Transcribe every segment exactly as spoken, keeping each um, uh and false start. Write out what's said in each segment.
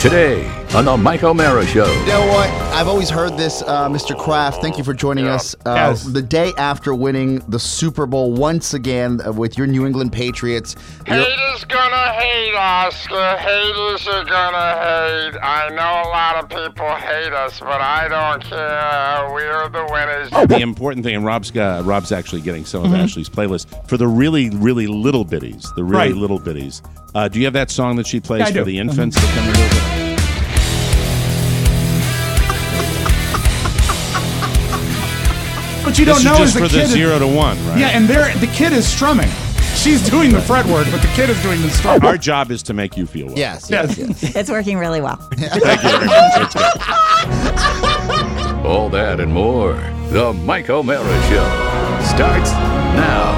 Today on the Mike O'Mara Show. You know what? I've always heard this, uh, Mister Kraft. Thank you for joining Yeah. us. Uh, Yes. The day after winning the Super Bowl once again uh, with your New England Patriots. You're- Haters gonna hate, Oscar. Haters are gonna hate. I know a lot of people hate us, but I don't care. We're the winners. The important thing, and Rob's got, Rob's actually getting some of Mm-hmm. Ashley's playlist for the really, really little bitties. The really Right. little bitties. Uh, do you have that song that she plays Yeah, I for do. the infants that come into it? But you This don't is know just as for a the kid. zero to one, right? Yeah, and they're, the kid is strumming. She's doing the fretwork, but the kid is doing the strum. Our job is to make you feel well. Yes, yes, Yes. yes. It's working really well. Thank you very much. That's good. All that and more. The Mike O'Mara Show starts now.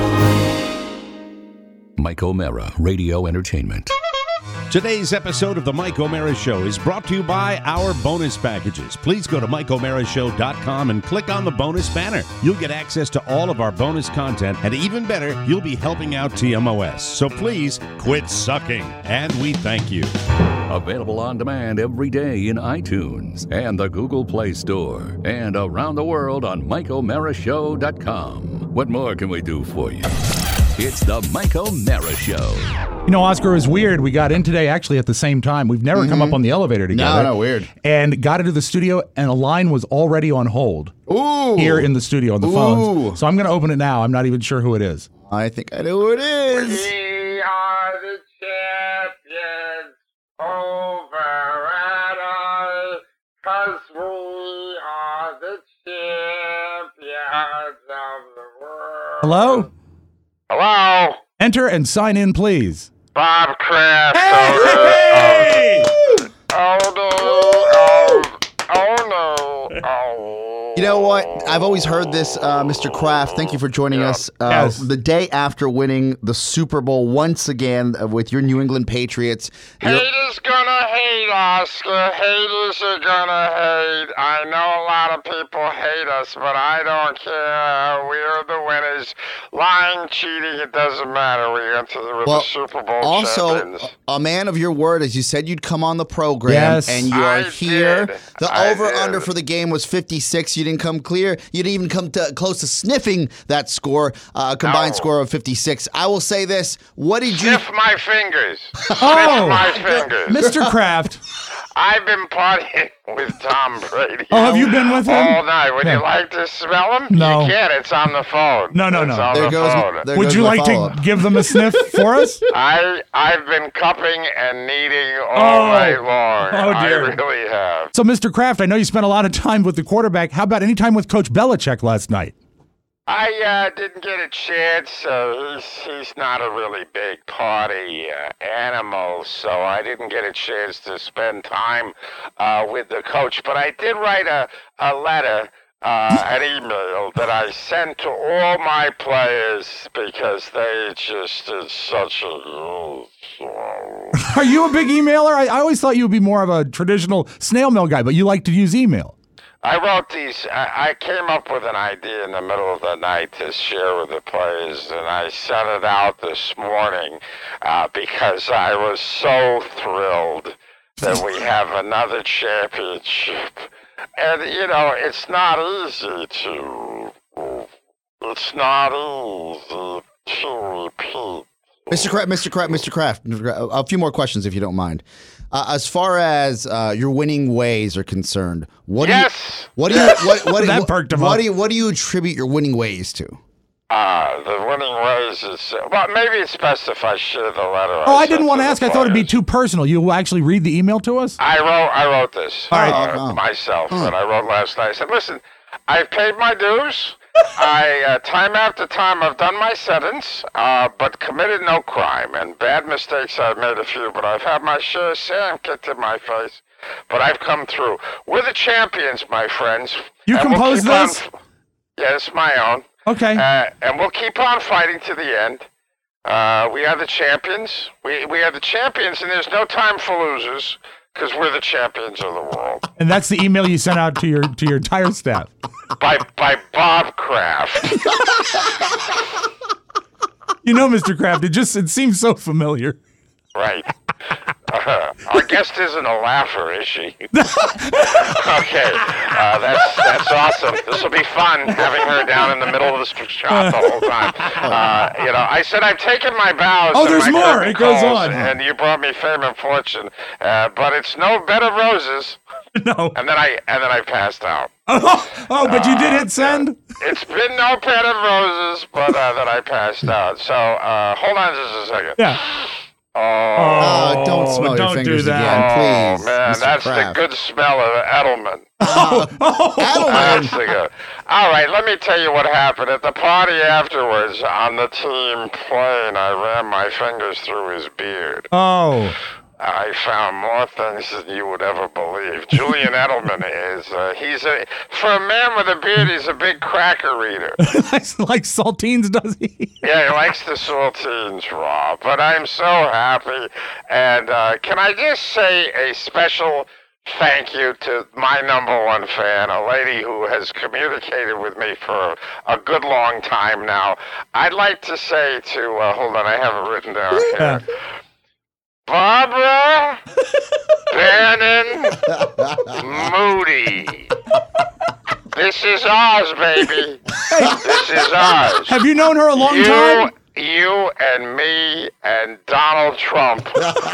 Mike O'Mara Radio Entertainment. Today's episode of the Mike O'Mara Show is brought to you by our bonus packages. Please go to mike o'mara show dot com and click on the bonus banner. You'll get access to all of our bonus content, and even better, you'll be helping out T M O S. So please quit sucking, and we thank you. Available on demand every day in iTunes and the Google Play Store and around the world on mike o'mara show dot com. What more can we do for you? It's the Mike O'Mara Show. You know, Oscar, is weird. We got in today actually at the same time. We've never come up on the elevator together. No, no, weird. And got into the studio, and a line was already on hold Ooh. here in the studio on the Ooh. phones. So I'm going to open it now. I'm not even sure who it is. I think I know who it is. We are the champions over at I, 'cause we are the champions of the world. Hello? Hello? Enter and sign in, please. Bob Kraft. Hey! Oh, no. Oh, oh, no. Oh. You know what? I've always heard this, uh, Mister Kraft. Thank you for joining Yeah. us. Uh, Yes. The day after winning the Super Bowl once again uh, with your New England Patriots. You're- Haters gonna hate, Oscar. Haters are gonna hate. I know a lot of people hate us, but I don't care. We're the winners. Lying, cheating, it doesn't matter. We got to the, Well, the Super Bowl Also, champions. a man of your word, as you said you'd come on the program, Yes. and you are I here. did. The I over-under did. for the game was fifty-six. You didn't come clear. You didn't even come to, close to sniffing that score, uh, combined No. score of fifty-six. I will say this. What did you... Sniff my fingers. Sniff Oh, my fingers. Mister Kraft. I've been partying with Tom Brady. Oh, have you been with him? all night. Would Yeah. you like to smell him? No. You can't. It's on the phone. No, no, it's no. On There the goes, phone. there Would goes you my like to follow-up. give them a sniff for us? I I've been cupping and kneading all Oh. night long. Oh, dear. I really have. So, Mister Kraft, I know you spent a lot of time with the quarterback. How about any time with Coach Belichick last night? I uh, didn't get a chance. Uh, he's he's not a really big party uh, animal, so I didn't get a chance to spend time uh, with the coach. But I did write a a letter. Uh, an email that I sent to all my players because they just did such a. Oh, so- Are you a big emailer? I, I always thought you would be more of a traditional snail mail guy, but you like to use email. I wrote these. I, I came up with an idea in the middle of the night to share with the players, and I sent it out this morning uh, because I was so thrilled that we have another championship. And, you know, it's not easy to. It's not easy to repeat. Mister Kraft, Mister Kraft, Mister Kraft, Mister Kraft, a few more questions if you don't mind. Uh, as far as uh, your winning ways are concerned, what Yes. do you, what do you, what, what, That what, perked him what up. do you, what do you attribute your winning ways to? Uh, the winning ways is. Well, maybe it's best if I share the letter. Oh, I sent didn't want to the ask. I thought it'd be players. too personal. You will actually read the email to us? I wrote I wrote this All right. uh, Oh, oh. myself, and I wrote last night. I said, listen, I've paid my dues. I uh, time after time I've done my sentence, uh, but committed no crime. And bad mistakes I've made a few, but I've had my share of sand kicked in my face. But I've come through. We're the champions, my friends. You And we'll composed keep on- this? Yeah, it's my own. Okay. Uh, and we'll keep on fighting to the end. Uh, we are the champions. We we are the champions, and there's no time for losers because we're the champions of the world. And that's the email you sent out to your to your entire staff. By by Bob Kraft. You know, Mister Kraft, it just it seems so familiar. Right. Uh, Our guest isn't a laugher, is she? Okay, uh, that's that's awesome. This will be fun having her down in the middle of the shop the whole time. Uh, you know, I said I've taken my bows. Oh, and there's my more. curtain It goes calls, on. And you brought me fame and fortune, uh, but it's no bed of roses. No. And then I and then I passed out. Oh, oh, but you did hit send? It's been no bed of roses, but uh, then I passed out. So uh, hold on just a second. Yeah. Oh, Oh, don't smell don't your do fingers that. again, oh please. man, Mister that's Kraft. the good smell of Edelman. Edelman. That's the good. All right, let me tell you what happened. At the party afterwards, on the team plane, I ran my fingers through his beard. Oh. I found more things than you would ever believe. Julian Edelman is, uh, he's a, for a man with a beard, he's a big cracker eater. Like saltines, does he? Yeah, he likes the saltines raw, but I'm so happy. And uh, can I just say a special thank you to my number one fan, a lady who has communicated with me for a good long time now. I'd like to say to, uh, hold on, I have it written down Yeah. here. Barbara Bannon Moody. This is ours, baby. This is ours. Have you known her a long you, time? You and me and Donald Trump.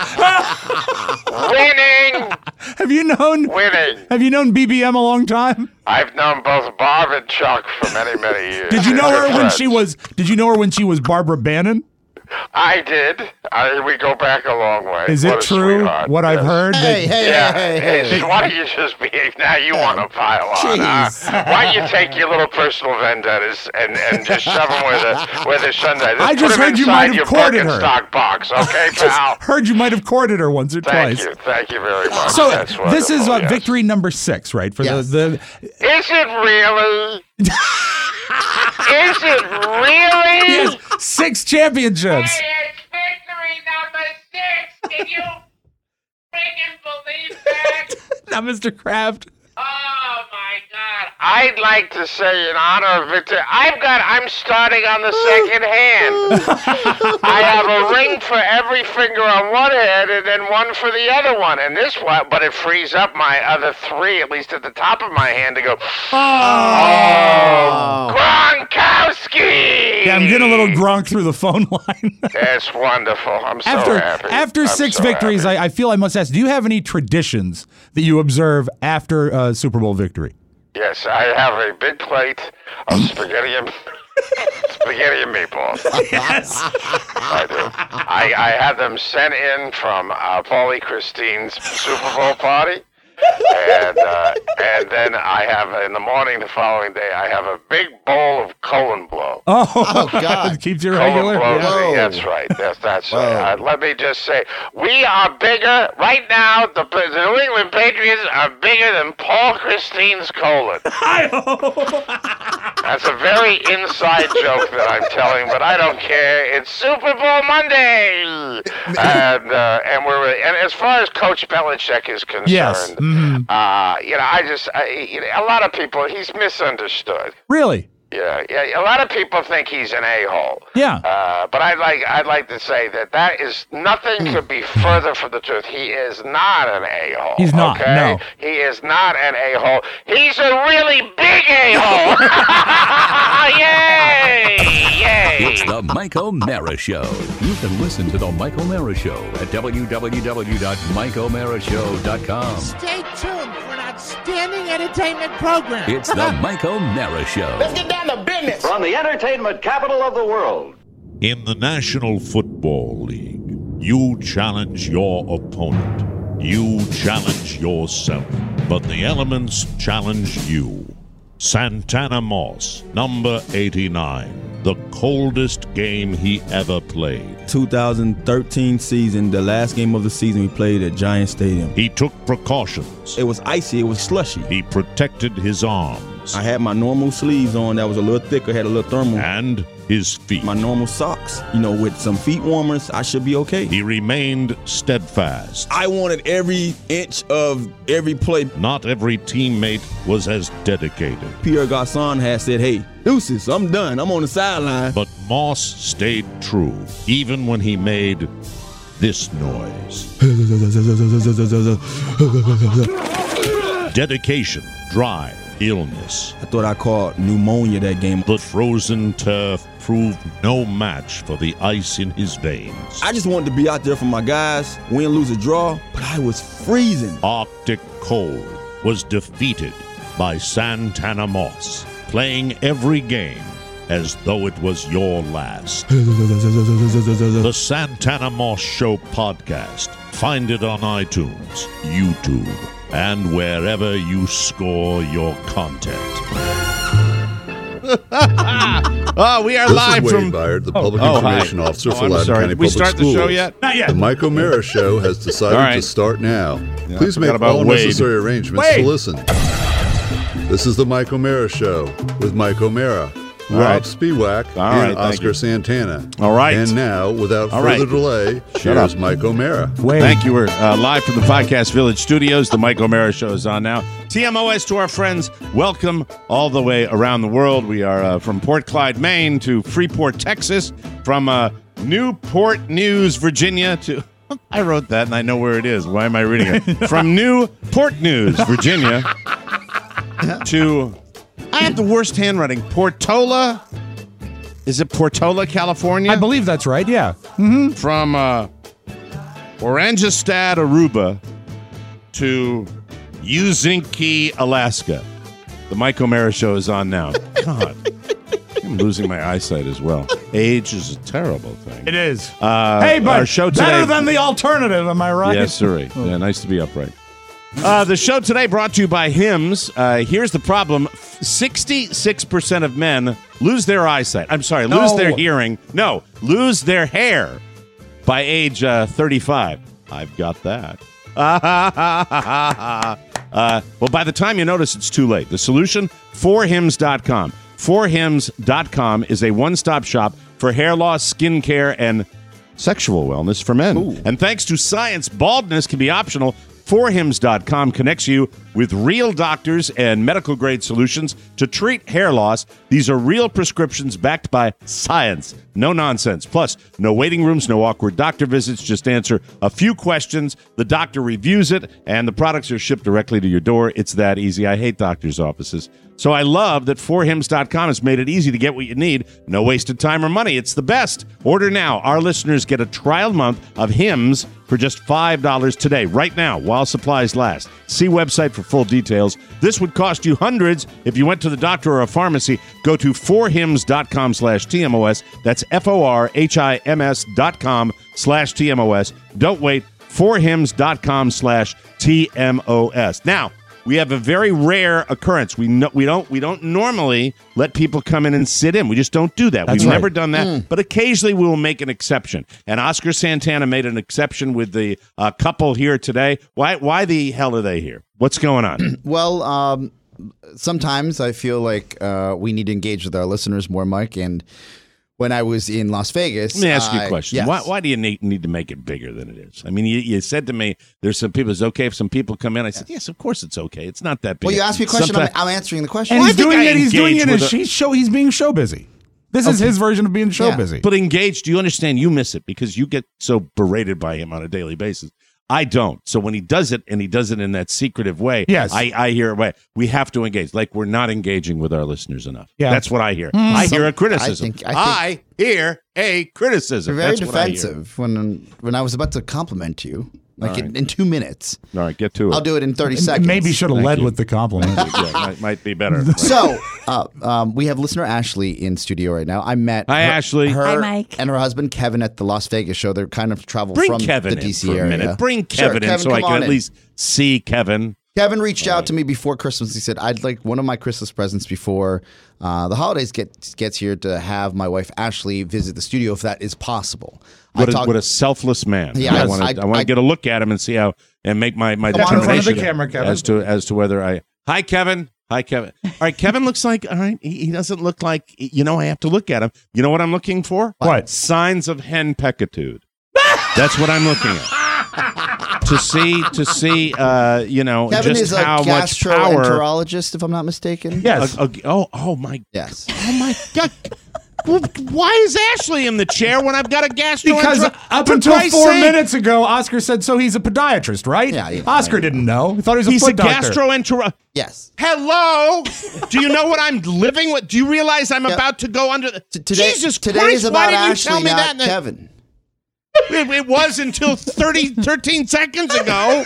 Winning! Have you known Winning. Have you known B B M a long time? I've known both Barb and Chuck for many, many years. Did you know They're her when friends. she was Did you know her when she was Barbara Bannon? I did. I, we go back a long way. Is What it a true sweetheart. what I've Yes. heard? Hey, that- hey, Yeah, hey, hey, hey, hey. why don't you just behave? Now you want to pile on, huh? Jeez. Why don't you take your little personal vendettas and, and just shove them where the where the Sunday? I just put 'em heard you inside might have your courted her. Birkenstock box, okay, pal? Heard you might have courted her once or Thank twice. you, thank you very much. So That's this is wonderful, uh, yes. victory number six, right? For Yes. the, the Is it really? Is it really? yes, six championships. Hey, it's victory number six. Can you freaking believe that? Now, Mister Kraft. Oh my God. I'd like to say in honor of Victor, I've got, I'm starting on the second hand. I have a ring for every finger on one hand and then one for the other one. And this one, but it frees up my other three, at least at the top of my hand, to go, Oh. Gronkowski! Yeah, I'm getting a little Gronk through the phone line. It's wonderful. I'm so after happy. after I'm six so victories, happy. I, I feel I must ask: do you have any traditions that you observe after a Super Bowl victory? Yes, I have a big plate of spaghetti and spaghetti and meatballs. Yes. I do. I, I had them sent in from uh, Paulie Christine's Super Bowl party. And uh, and then I have, in the morning the following day, I have a big bowl of colon blow. Oh, Oh, God. keeps you Colon regular. blow. Yeah. Whoa. That's right. That's that's Whoa. right. Uh, let me just say, we are bigger right now. The, the New England Patriots are bigger than Paul Christine's colon. That's a very inside joke that I'm telling, but I don't care. It's Super Bowl Monday, and uh, and we're and as far as Coach Belichick is concerned, Yes. Mhm. uh, you know, I just I, you know, a lot of people he's misunderstood. Really? Yeah, yeah. A lot of people think he's an a-hole. Yeah. Uh, but I'd like I'd like to say that that is nothing could be further from the truth. He is not an a-hole. He's not, Okay? no. He is not an a-hole. He's a really big a-hole. Yay! Yay! It's the Mike O'Mara Show. You can listen to the Mike O'Mara Show at w w w dot mike o'mara show dot com. Stay tuned for an outstanding entertainment program. It's the Mike O'Mara Show. get down to business. From the entertainment capital of the world. In the National Football League, you challenge your opponent. You challenge yourself. But the elements challenge you. Santana Moss, number eighty-nine. The coldest game he ever played. two thousand thirteen season, the last game of the season, we played at Giant Stadium. He took precautions. It was icy, it was slushy. He protected his arms I had my normal sleeves on that was a little thicker, had a little thermal. and his feet. My normal socks, you know, with some feet warmers, I should be okay. He remained steadfast. I wanted every inch of every play. Not every teammate was as dedicated. Pierre Garçon had said, hey, deuces, I'm done. I'm on the sideline. But Moss stayed true, even when he made this noise. Dedication, drive, illness. I thought I caught pneumonia that game. The frozen turf proved no match for the ice in his veins. I just wanted to be out there for my guys, win, lose, or draw, but I was freezing. Arctic Cold was defeated by Santana Moss, playing every game as though it was your last. The Santana Moss Show podcast. Find it on iTunes, YouTube, and wherever you score your content. Oh, we are this live is Wade from Byard, the public oh, information hi. officer oh, for I'm Loudoun sorry. County Did we Public start Schools. the show yet? Not yet. The Mike O'Mara Show has decided All right. to start now. Yeah, Please I make forgot about all Wade. necessary arrangements Wade. to listen. This is the Mike O'Mara Show with Mike O'Mara, All Rob right. Spiewak, All right, and thank Oscar you. Santana. All right. And now, without All further right. delay, Shut here's up. Mike O'Mara. Wait. Thank you. We're uh, live from the Podcast Village studios. The Mike O'Mara Show is on now. T M O S to our friends. Welcome all the way around the world. We are uh, from Port Clyde, Maine to Freeport, Texas. From uh, Newport News, Virginia to... I wrote that and I know where it is. Why am I reading it? From Newport News, Virginia to... I have the worst handwriting. Portola... Is it Portola, California? I believe that's right, yeah. From uh, Orangestad, Aruba to Uzinki, Alaska. The Mike O'Mara Show is on now. God, I'm losing my eyesight as well. Age is a terrible thing. It is. Uh, hey, but our show better today, than the alternative, am I right? Yes, sir. Yeah, nice to be upright. Uh, the show today brought to you by Hims. Uh, here's the problem. sixty-six percent of men lose their eyesight. I'm sorry, lose No. their hearing. No, lose their hair by age uh, thirty-five. I've got that. uh, well, by the time you notice, it's too late. The solution, four hims dot com. four hims dot com is a one-stop shop for hair loss, skin care, and sexual wellness for men. Ooh. And thanks to science, baldness can be optional. four hims dot com connects you with real doctors and medical-grade solutions to treat hair loss. These are real prescriptions backed by science. No nonsense. Plus, no waiting rooms, no awkward doctor visits. Just answer a few questions. The doctor reviews it, and the products are shipped directly to your door. It's that easy. I hate doctor's offices. So I love that four hims dot com has made it easy to get what you need. No wasted time or money. It's the best. Order now. Our listeners get a trial month of Hims for just five dollars today, right now, while supplies last. See website for full details. This would cost you hundreds if you went to the doctor or a pharmacy. Go to four hims dot com slash T M O S. That's F O R H I M S dot com slash T M O S. Don't wait. four hims dot com slash T M O S. Now, we have a very rare occurrence. We no, we don't we don't normally let people come in and sit in. We just don't do that. That's We've right. never done that. But occasionally we will make an exception. And Oscar Santana made an exception with the uh, couple here today. Why why the hell are they here? What's going on? Well, um, sometimes I feel like uh, we need to engage with our listeners more, Mike. And when I was in Las Vegas, Let me ask you a I- question. yes. Why, why do you need, need to make it bigger than it is? I mean, you, you said to me, there's some people, it's okay if some people come in. I said, yes, of course it's okay. It's not that big. Well, you asked me a question. I'm, Sometimes- I'm answering the question. And Well, I he's think doing I it. He's doing engage it. with As a- he's show. He's being show busy. This is his version of being show Yeah. busy. But engaged, do you understand? You miss it because you get so berated by him on a daily basis. I don't. So when he does it, and he does it in that secretive way, Yes. I, I hear, wait, we have to engage. Like we're not engaging with our listeners enough. Yeah. That's what I hear. I hear a Some- criticism. I think- I think- I hear a criticism. You're very That's what I hear. defensive when when I was about to compliment you, like All in, right. in two minutes. All right, get to it. I'll do it in thirty seconds. Maybe should have Thank led you. with the compliment. yeah, might, might be better. Right. So, uh, um, we have listener Ashley in studio right now. I met Hi, her, Ashley. her Hi, Mike. and her husband Kevin at the Las Vegas show. They're kind of travel Bring from Kevin the D C in for a area. minute. Bring Sure, Kevin in Kevin, so I come can on at in. least see Kevin. Kevin reached out to me before Christmas. He said, "I'd like one of my Christmas presents before uh, the holidays get gets here to have my wife Ashley visit the studio if that is possible." What, I a, talked- what a selfless man. Yeah, I I- want to I- I, want I- to get a look at him and see how and make my, my Come on in front of the determination camera, Kevin. as to as to whether I Hi Kevin. Hi Kevin. All right, Kevin looks like all right, he, he doesn't look like you know, I have to look at him. You know what I'm looking for? What? Signs of henpeckitude. That's what I'm looking at. to see to see uh, you know, Kevin just is a how much power gastroenterologist, if I'm not mistaken. Yes. a- a- oh oh my Yes. oh my god. Well, why is Ashley in the chair when I've got a gastroenterologist? Because up For until Christ's four sake. minutes ago, Oscar said, so he's a podiatrist, right? Yeah, yeah. Oscar didn't know. He thought he was a He's foot a doctor. gastroenterologist. Yes. Hello? Do you know what I'm living with? Do you realize I'm Yeah. about to go under the... T- today, Jesus today Christ, is why about didn't you Ashley, tell me not that? in the- Kevin. It, it was until thirty, thirteen seconds ago.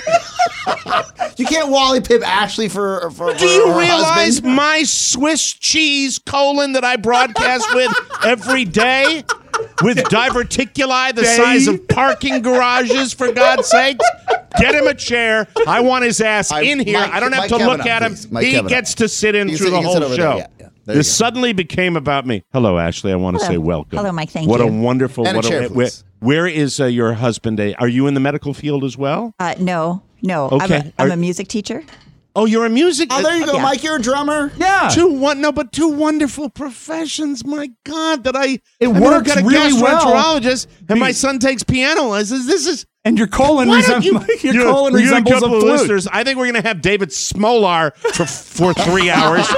You can't Wally Pip Ashley for, for Do for you her realize husband. my Swiss cheese colon that I broadcast with every day? With diverticuli the Day? size of parking garages, for God's sakes? Get him a chair. I want his ass I- in here. Mike- I don't have Mike to Kevin look up, at him. please. Mike He Kevin gets up. to sit in You through can the sit- you can whole sit over there. show. Yeah, yeah. There you This go. suddenly became about me. Hello, Ashley. I want to Hello. say welcome. Hello, Mike. Thank what you. a wonderful. And a what chair, a, where, please. where is uh, your husband? A, are you in the medical field as well? Uh, no, no. I'm, Okay. a, I'm Are- a music teacher. Oh, you're a music. Oh, there you go, Yeah. Mike. You're a drummer. Yeah. Two one no, but two wonderful professions. My God, that I It I mean, I've works got a really well. gastroenterologist, and my Be- son takes piano lessons. This is And your colon, why don't resembles you, your you know, colon we got a resembles a couple of flute. listeners. I think we're going to have David Smolar for for three hours.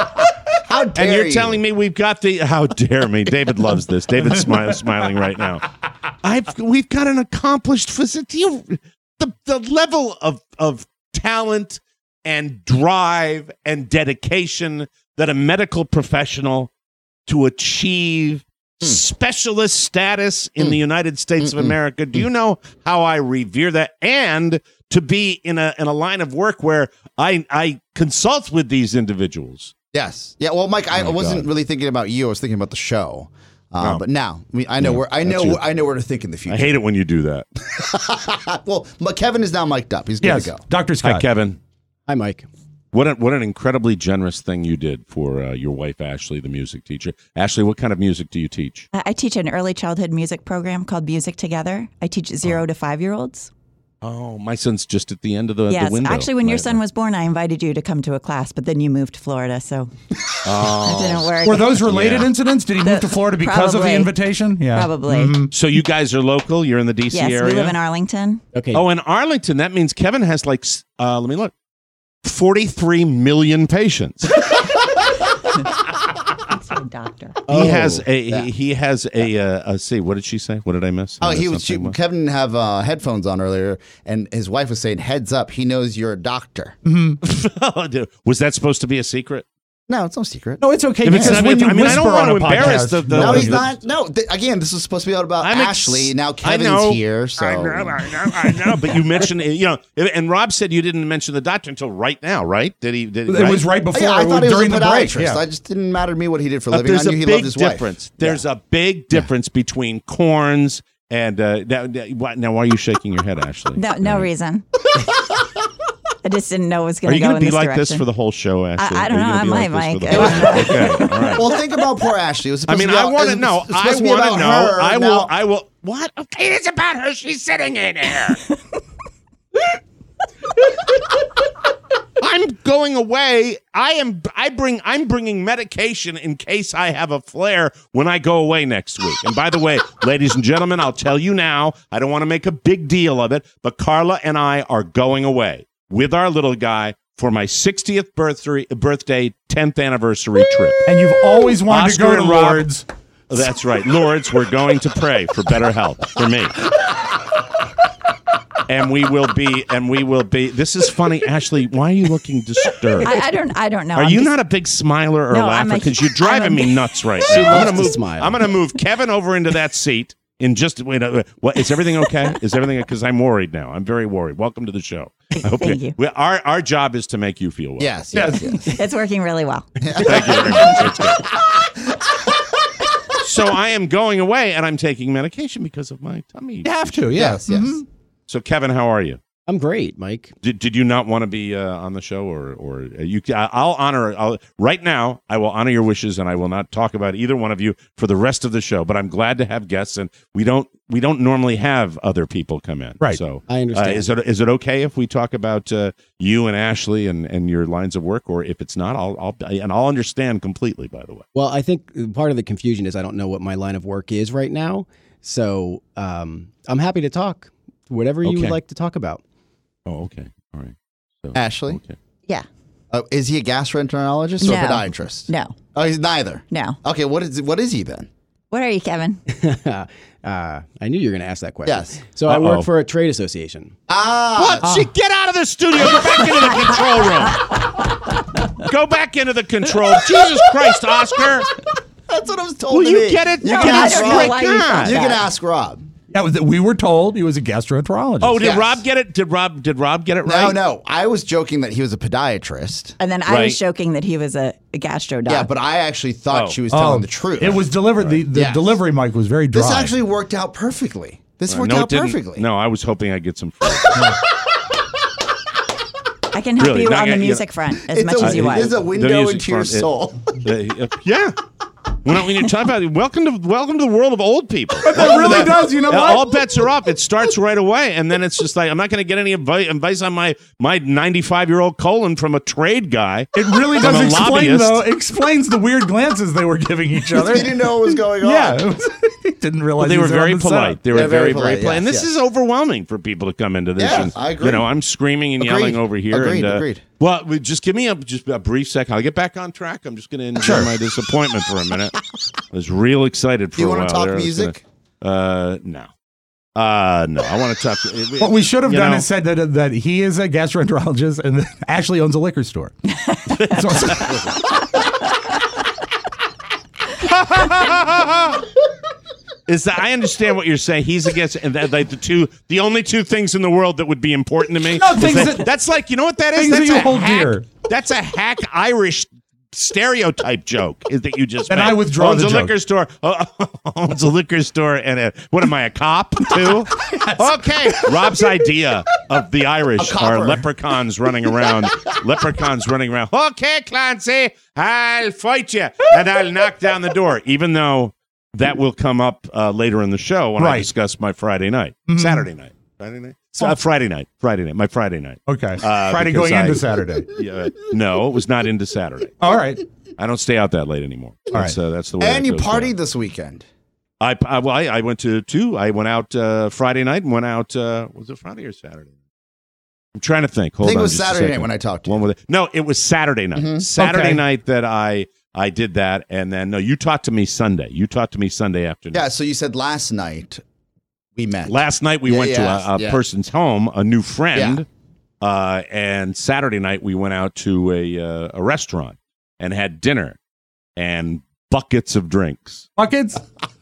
How dare And you're you? telling me we've got the how dare me? David loves this. David's smiling, smiling right now. I've we've got an accomplished physician. The the level of of talent and drive and dedication that a medical professional to achieve Hmm. specialist status in the United States of America. Do you know how I revere that? And to be in a in a line of work where I I consult with these individuals. Yes. Yeah. Well, Mike, I Oh, wasn't God. really thinking about you. I was thinking about the show. Uh, Oh. But now, I mean, I know Yeah, where I know that's you. I know where to think in the future. I hate it when you do that. well, but Kevin is now mic'd up. He's good Yes, to go. Doctor Scott. Hi, Kevin. Hi, Mike. What a, what an incredibly generous thing you did for uh, your wife, Ashley, the music teacher. Ashley, what kind of music do you teach? I I teach an early childhood music program called Music Together. I teach zero to five year olds. Oh, my son's just at the end of the, Yes, the window. actually, when your Right. son was born, I invited you to come to a class, but then you moved to Florida, so Oh. it didn't work. Were those related Yeah. incidents? Did he move to Florida because of the Probably. invitation? Yeah. Probably. Mhm. So you guys are local? You're in the D C Yes, area? we live in Arlington. Okay. Oh, in Arlington. That means Kevin has like, s- uh, let me look, forty-three million patients. That's my doctor. he has a, yeah. he, he has a, uh, uh, see, what did she say? What did I miss? I Oh, missed he was. She, something. What? Kevin didn't have uh, headphones on earlier, and his wife was saying, "Heads up, he knows you're a doctor." Oh, dude. Was that supposed to be a secret? No, it's no secret. No, it's okay. If it's because not- when if- you I mean, I don't whisper want on to a embarrass podcast, the- the- No, nobody- he's not. No, th- again, this was supposed to be about I'm ex- Ashley. Now I Kevin's know. here, so I know, I know, I know. But you mentioned, you know, and Rob said you didn't mention the doctor until right now, right? Did he? Did he It was right before, Yeah, I thought he was during a the break. podiatrist. Yeah. I just didn't matter to me what he did for a Uh, living. there's I knew a he big loved his difference. wife. There's a big difference between corns and uh, that, that- what- now. Why are you shaking your head, Ashley? No, no reason. I just didn't know it was Are going to you go going in to be this like direction. this for the whole show, Ashley? I, I don't Are you know. gonna I be might, like Mike. this for the whole- Okay, all right. Well, think about poor Ashley. It was I supposed mean, to be I about- want to it was- know. it was I supposed to be want to about know. her. I will. Now- I will. What? It is about her. She's sitting in here. I'm going away. I am. I bring. I'm bringing medication in case I have a flare when I go away next week. And by the way, ladies and gentlemen, I'll tell you now. I don't want to make a big deal of it, but Carla and I are going away with our little guy for my sixtieth birthday, birthday, tenth anniversary trip. And you've always wanted Oscar to go to and Rob- Lourdes. That's right, Lourdes. We're going to pray for better health for me. And we will be, and we will be. This is funny, Ashley. Why are you looking disturbed? I, I don't. I don't know. Are I'm you just- not a big smiler or No, laugher? I'm a- Because you're I'm driving a- me nuts right She now. I'm loves gonna to move. smile. I'm going to move Kevin over into that seat in just wait. Uh, what is everything okay? Is everything? Because I'm worried now. I'm very worried. Welcome to the show. I hope Thank you. we, our our job is to make you feel well. Yes, yes, Yes. yes. It's working really well. Thank you very much. That's good. So I am going away, and I'm taking medication because of my tummy. You have to, yes. Yes, yes. Mhm. So Kevin, how are you? I'm great, Mike. Did, did you not want to be uh, on the show, or or uh, you? I'll honor. I'll, right now, I will honor your wishes, and I will not talk about either one of you for the rest of the show. But I'm glad to have guests, and we don't we don't normally have other people come in. Right. So I understand. Uh, is it is it okay if we talk about uh, you and Ashley and, and your lines of work, or if it's not, I'll I'll and I'll understand completely. By the way. Well, I think part of the confusion is I don't know what my line of work is right now. So um, I'm happy to talk. Whatever you Okay. would like to talk about. Oh, okay. All right. So, Ashley? Okay. Yeah. Uh, is he a gastroenterologist or No. a podiatrist? No. Oh, he's neither. No. Okay, what is what is he then? What are you, Kevin? uh, I knew you were going to ask that question. Yes. So I Uh-oh. work for a trade association. Ah. What? She, get out of the studio. Go back into the control room. Go back into the control. Jesus Christ, Oscar. That's what I was told Will to you me. get it? You No, can I ask don't Rob. know why you thought You can that. ask Rob. Yeah, we were told he was a gastroenterologist. Oh, did Yes. Rob get it? Did Rob? Did Rob get it No, right? no. I was joking that he was a podiatrist. And then I Right. was joking that he was a, a gastro doc. Yeah, but I actually thought Oh. she was telling Oh, the truth. It was delivered. The, the Yes. delivery mic was very dry. This actually worked out perfectly. This worked no, it out didn't. perfectly. No, I was hoping I'd get some free. I can help Really, you not on the get- you music front as It's much a, as you it want. is a The window music into your front, it- soul. Uh, yeah. When, when you talk about it, welcome to welcome to the world of old people. It really does. You know Uh, what? All bets are off. It starts right away, and then it's just like I'm not going to get any advice, advice on my my ninety-five year old colon from a trade guy. It really from does a explain, lobbyist. though. It explains the weird glances they were giving each other. You didn't know what was going on. Yeah, it was, he didn't realize Well, they he were was very on the polite. set. They were They're very, very very polite, polite. And yes, this yes. is overwhelming for people to come into this. Yeah, and, I agree. You know, I'm screaming and Agreed. yelling over here. Agreed, and, uh, agreed. Well, we- just give me a just a brief second. I'll get back on track. I'm just going to enjoy Sure. my disappointment for a minute. I was real excited for Do you a wanna while talk there. I was music? Gonna, uh, no. Uh, no. I want to talk. What we should have you done know, is said that that he is a gastroenterologist and that Ashley owns a liquor store. So- Is that I understand what you're saying. He's against and that, like the two, the only two things in the world that would be important to me. No, things That- that- that's like you know what that is. things That's that you a hold hack, dear. That's a hack Irish stereotype joke. Is that you just And made. I withdraw owns the a joke. liquor store. Uh, owns a liquor store and a what am I a cop too? Okay, Rob's idea of the Irish A copper. are leprechauns running around. Leprechauns running around. Okay, Clancy, I'll fight you and I'll knock down the door, even though. That will come up uh, later in the show when I Right. discuss my Friday night, Saturday night, Friday night, so, uh, Friday night, Friday night, my Friday night. okay, Uh, Friday because going into I- Saturday. Yeah, no, it was not into Saturday. All right. I don't stay out that late anymore. All That's, right. uh, that's the way. And that you goes partied down. this weekend. I, I well, I, I went to two. I went out uh, Friday night and went out. Uh, was it Friday or Saturday? I'm trying to think. Hold I think on it was just a Saturday night second. when I talked to you. One with it. No, it was Saturday night. Mhm. Saturday Okay. night that I I did that, and then no, you talked to me Sunday. You talked to me Sunday afternoon. Yeah, so you said last night we met. Last night we Yeah, went yeah, to a, a yeah. person's home, a new friend, uh, and Saturday night we went out to a uh, a restaurant and had dinner and buckets of drinks, Buckets.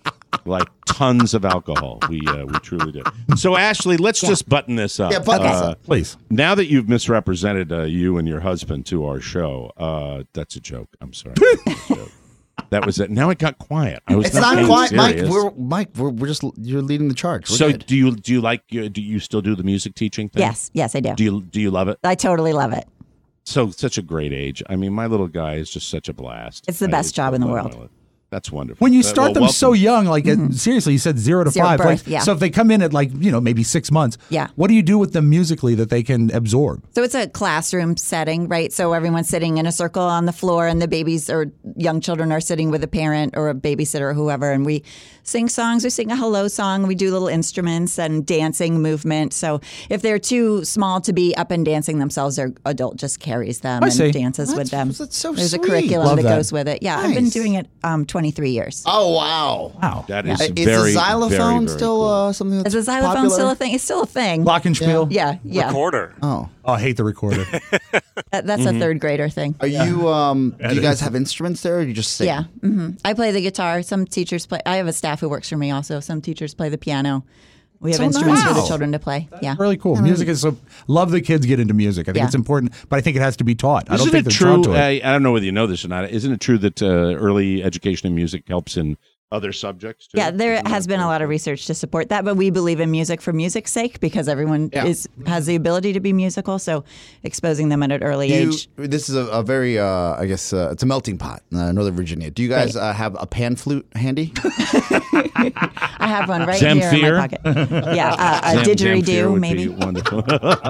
like tons of alcohol. We uh, we truly did. So Ashley, let's just button this up. Yeah, button this Uh, up. Please. Now that you've misrepresented uh, you and your husband to our show, uh, that's a joke. I'm sorry. That's a joke. That was it. Now it got quiet. I was It's not being quiet, Mike. serious. We're Mike. We're, we're just you're leading the charge. We're so good. do you do you like uh, do you still do the music teaching thing? Yes, yes, I do. Do you do you love it? I totally love it. So such a great age. I mean, my little guy is just such a blast. It's the I best just job in the love world. my life. That's wonderful. When you Uh, start well, them welcome. so young, like at, seriously, you said zero to Zero five. birth, like, yeah. So if they come in at like you know maybe six months, Yeah. What do you do with them musically that they can absorb? So it's a classroom setting, right? So everyone's sitting in a circle on the floor, and the babies or young children are sitting with a parent or a babysitter or whoever, and we sing songs. We sing a hello song. We do little instruments and dancing movement. So if they're too small to be up and dancing themselves, their adult just carries them I and see. dances with them. that's so There's sweet. a curriculum Love that, that. goes with it. Yeah, I've been Nice. doing it um, twenty-three years. Oh wow! Wow. That is Uh, Is very, the xylophone very, very still cool. uh, something that's Is the xylophone popular? still a thing? It's still a thing. Glockenspiel. Yeah, yeah. Recorder. Oh, Oh, I hate the recorder. That, that's Mm-hmm. a third grader thing. are you? Um, do you it guys is. have instruments there, or do you just sing? Yeah, hmm I play the guitar. Some teachers play. I have a staff who works for me also. Some teachers play the piano. We have So instruments for nice. the children to play. Yeah. Really cool. Music is so. Love the kids get into music. I think Yeah. it's important, but I think it has to be taught. I don't Isn't think it they're true? taught to it. I, I don't know whether you know this or not. Isn't it true that uh, early education in music helps in other subjects too? Yeah, there Isn't has that been a true? lot of research to support that, but we believe in music for music's sake because everyone Yeah. is has the ability to be musical. So exposing them at an early Do you, age. this is a, a very, uh, I guess, uh, it's a melting pot, uh, Northern Virginia. Do you guys Right. uh, have a pan flute handy? I have one right Zamfir? here in my pocket. Yeah, uh, a Zam- didgeridoo Zamfir would maybe. be wonderful.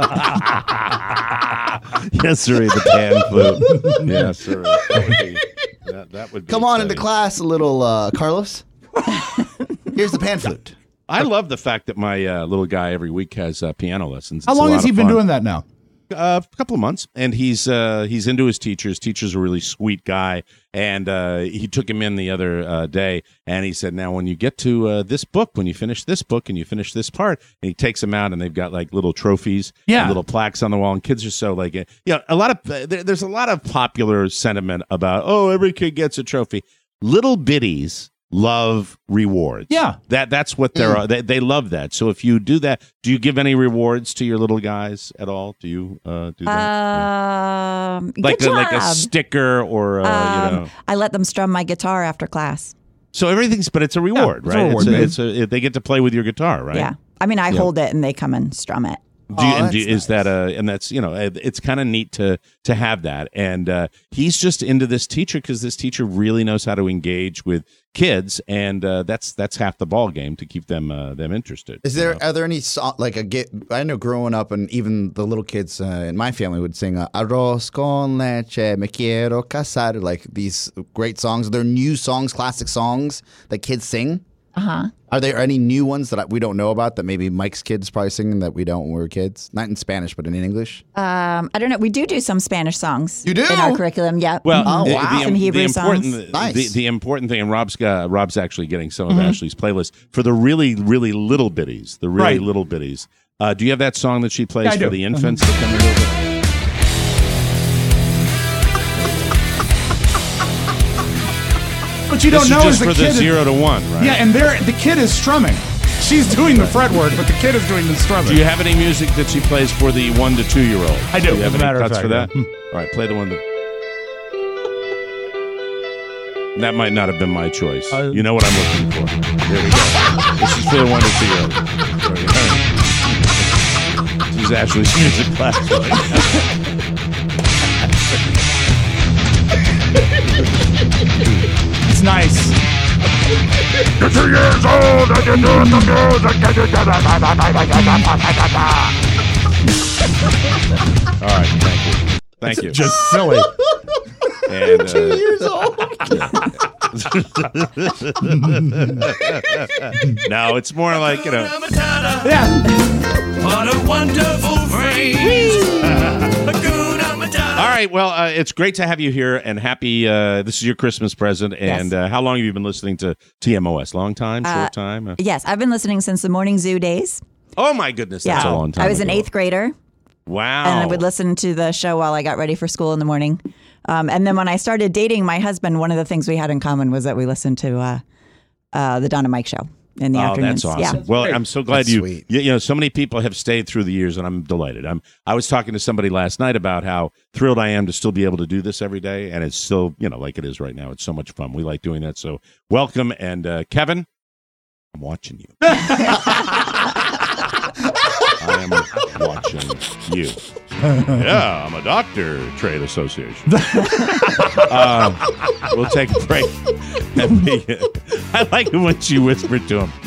yes, sir. The pan flute. Yes, sir. That would be. That, that would be Come on into exciting. class, a little uh, Carlos. Here's the pan flute. I love the fact that my uh, little guy every week has uh, piano lessons. How It's a long lot has he of been fun. doing that now? uh, a couple of months, and he's uh, he's into his teacher. His teacher's a really sweet guy, and uh, he took him in the other uh, day, and he said, now, when you get to uh, this book, when you finish this book and you finish this part, and he takes them out, and they've got like little trophies, Yeah. and little plaques on the wall, and kids are so like, you know, a lot of there, there's a lot of popular sentiment about, oh, every kid gets a trophy. Little bitties love rewards. Yeah. That that's what they're they, they love that. So if you do that, do you give any rewards to your little guys at all? Do you uh, do that? Um, Yeah. Like good a, like a job. sticker or uh, Um, you know. I let them strum my guitar after class. So everything's but it's a reward, it's a right? reward, it's, a, man. it's a, they get to play with your guitar, right? Yeah. I mean, I Yeah. hold it and they come and strum it. Do you, Oh, and do you, that's is that a and that's you know it's kind of neat to to have that, and uh, he's just into this teacher because this teacher really knows how to engage with kids, and uh, that's that's half the ball game to keep them uh, them interested. Is there you know? are there any so, like a get? I know growing up, and even the little kids uh, in my family would sing uh, "Arroz con leche, me quiero casar," like these great songs. Are there new songs, classic songs that kids sing? Uh huh. Are there any new ones that we don't know about that maybe Mike's kids probably singing that we don't when we were kids? Not in Spanish, but in English. Um, I don't know. We do do some Spanish songs. You do? in our curriculum. Yeah. Well, Oh, the, wow. the, Some the Hebrew important, songs. Nice. the, the important thing, and Rob's got, Rob's actually getting some of Mm-hmm. Ashley's playlists for the really, really little bitties, the really Right. little bitties. Uh, do you have that song that she plays Yeah, I for do. the infants? that come into it? But you This don't is know just as for a the kid. zero to one, right? Yeah, and they're, the kid is strumming. She's doing the fretwork, but the kid is doing the strumming. Do you have any music that she plays for the one to two year old? I do, you have as a any matter of cuts fact, for that? yeah. All right, play the one that. That might not have been my choice. Uh, you know what I'm looking for. Here we go. This is for the one to two year old. This is Ashley's music class. It's nice. You're two years old and you're doing the music. All right, thank you. Thank you. Just silly. And, uh, Years old. no, it's more like, you know. Yeah. What a wonderful phrase. All right, well, uh, it's great to have you here, and happy. Uh, this is your Christmas present. And Yes. uh, how long have you been listening to T M O S? Long time, short Uh, time? Uh, Yes, I've been listening since the morning zoo days. oh my goodness, that's yeah. a long time. I was an ago. eighth grader. Wow. And I would listen to the show while I got ready for school in the morning. Um, and then when I started dating my husband, one of the things we had in common was that we listened to uh, uh, the Don and Mike show in the Oh, afternoons. that's awesome. Yeah. Well, I'm so glad That's you, sweet. you. You know, so many people have stayed through the years, and I'm delighted. I'm. I was talking to somebody last night about how thrilled I am to still be able to do this every day, and it's still, you know, like it is right now. It's so much fun. We like doing that. So welcome, and uh, Kevin, I'm watching you. I am watching you. Yeah, I'm a doctor, trade association. uh, we'll take a break. And we, I like it when she whispered to him.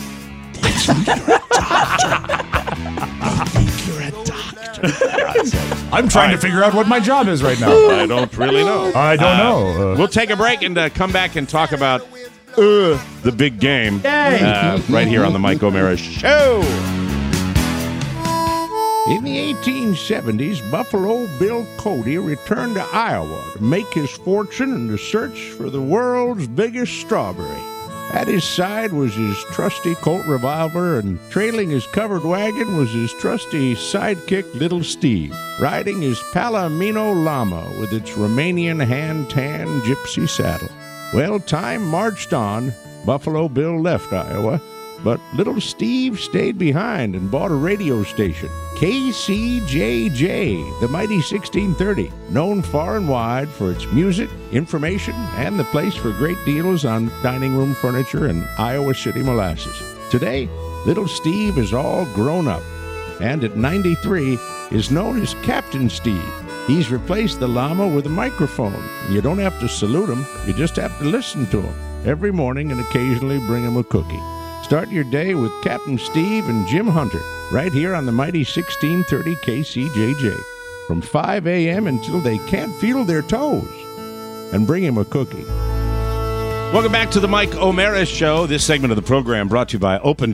I'm trying All right. to figure out what my job is right now. I don't really know. I don't Uh, know. Uh, We'll take a break and uh, come back and talk about uh, the big game uh, right here on the Mike O'Mara Show. In the eighteen seventies, Buffalo Bill Cody returned to Iowa to make his fortune in the search for the world's biggest strawberry. At his side was his trusty Colt revolver, and trailing his covered wagon was his trusty sidekick, Little Steve, riding his Palomino llama with its Romanian hand-tanned gypsy saddle. Well, time marched on. Buffalo Bill left Iowa, but Little Steve stayed behind and bought a radio station, K C J J, the mighty sixteen thirty, known far and wide for its music, information, and the place for great deals on dining room furniture and Iowa City molasses. Today, Little Steve is all grown up, and at ninety-three is known as Captain Steve. He's replaced the llama with a microphone. You don't have to salute him, you just have to listen to him every morning and occasionally bring him a cookie. Start your day with Captain Steve and Jim Hunter, right here on the mighty sixteen thirty K C J J, from five a.m. until they can't feel their toes. And bring him a cookie. Welcome back to the Mike O'Mara Show. This segment of the program brought to you by OpenFit.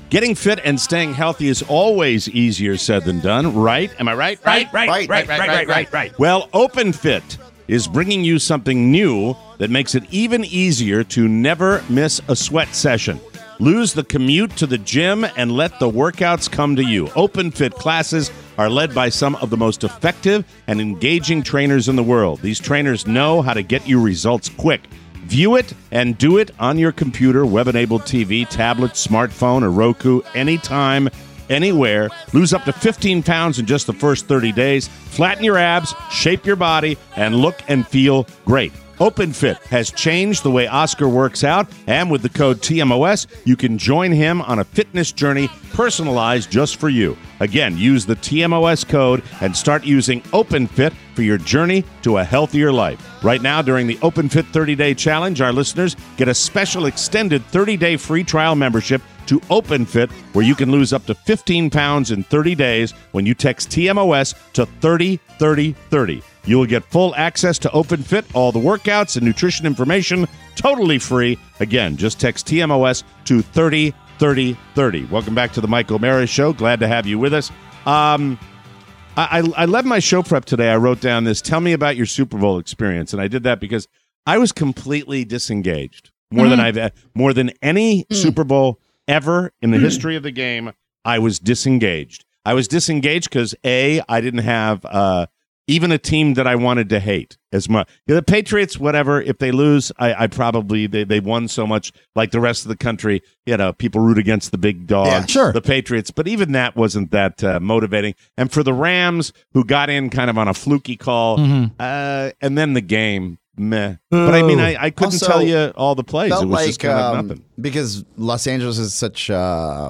Getting fit and staying healthy is always easier said than done, right? Am I right? Right, right, right, right, right, right, right, right. Well, OpenFit is bringing you something new that makes it even easier to never miss a sweat session. Lose the commute to the gym and let the workouts come to you. OpenFit classes are led by some of the most effective and engaging trainers in the world. These trainers know how to get you results quick. View it and do it on your computer, web-enabled T V, tablet, smartphone, or Roku, anytime, anywhere. Lose up to fifteen pounds in just the first thirty days. Flatten your abs, shape your body, and look and feel great. OpenFit has changed the way Oscar works out, and with the code T M O S, you can join him on a fitness journey personalized just for you. Again, use the T M O S code and start using OpenFit for your journey to a healthier life. Right now, during the OpenFit thirty-day challenge, our listeners get a special extended thirty-day free trial membership to OpenFit, where you can lose up to fifteen pounds in thirty days when you text T M O S to thirty thirty thirty. You will get full access to OpenFit, all the workouts and nutrition information, totally free. Again, just text T M O S to thirty thirty thirty. Welcome back to the Mike O'Mara Show. Glad to have you with us. Um, I, I, I led my show prep today. I wrote down this, tell me about your Super Bowl experience. And I did that because I was completely disengaged. More mm-hmm. than I've uh, more than any mm. Super Bowl ever in the mm. history of the game, I was disengaged. I was disengaged because, A, I didn't have uh, even a team that I wanted to hate as much. You know, the Patriots, whatever, if they lose, I, I probably, they, they won so much like the rest of the country. You know, people root against the big dog, yeah, sure. the Patriots, but even that wasn't that uh, motivating. And for the Rams, who got in kind of on a fluky call, mm-hmm. uh, and then the game, meh. Ooh. But I mean, I, I couldn't Also, tell you all the plays. It was like, just kind of um, nothing. Because Los Angeles is such, uh,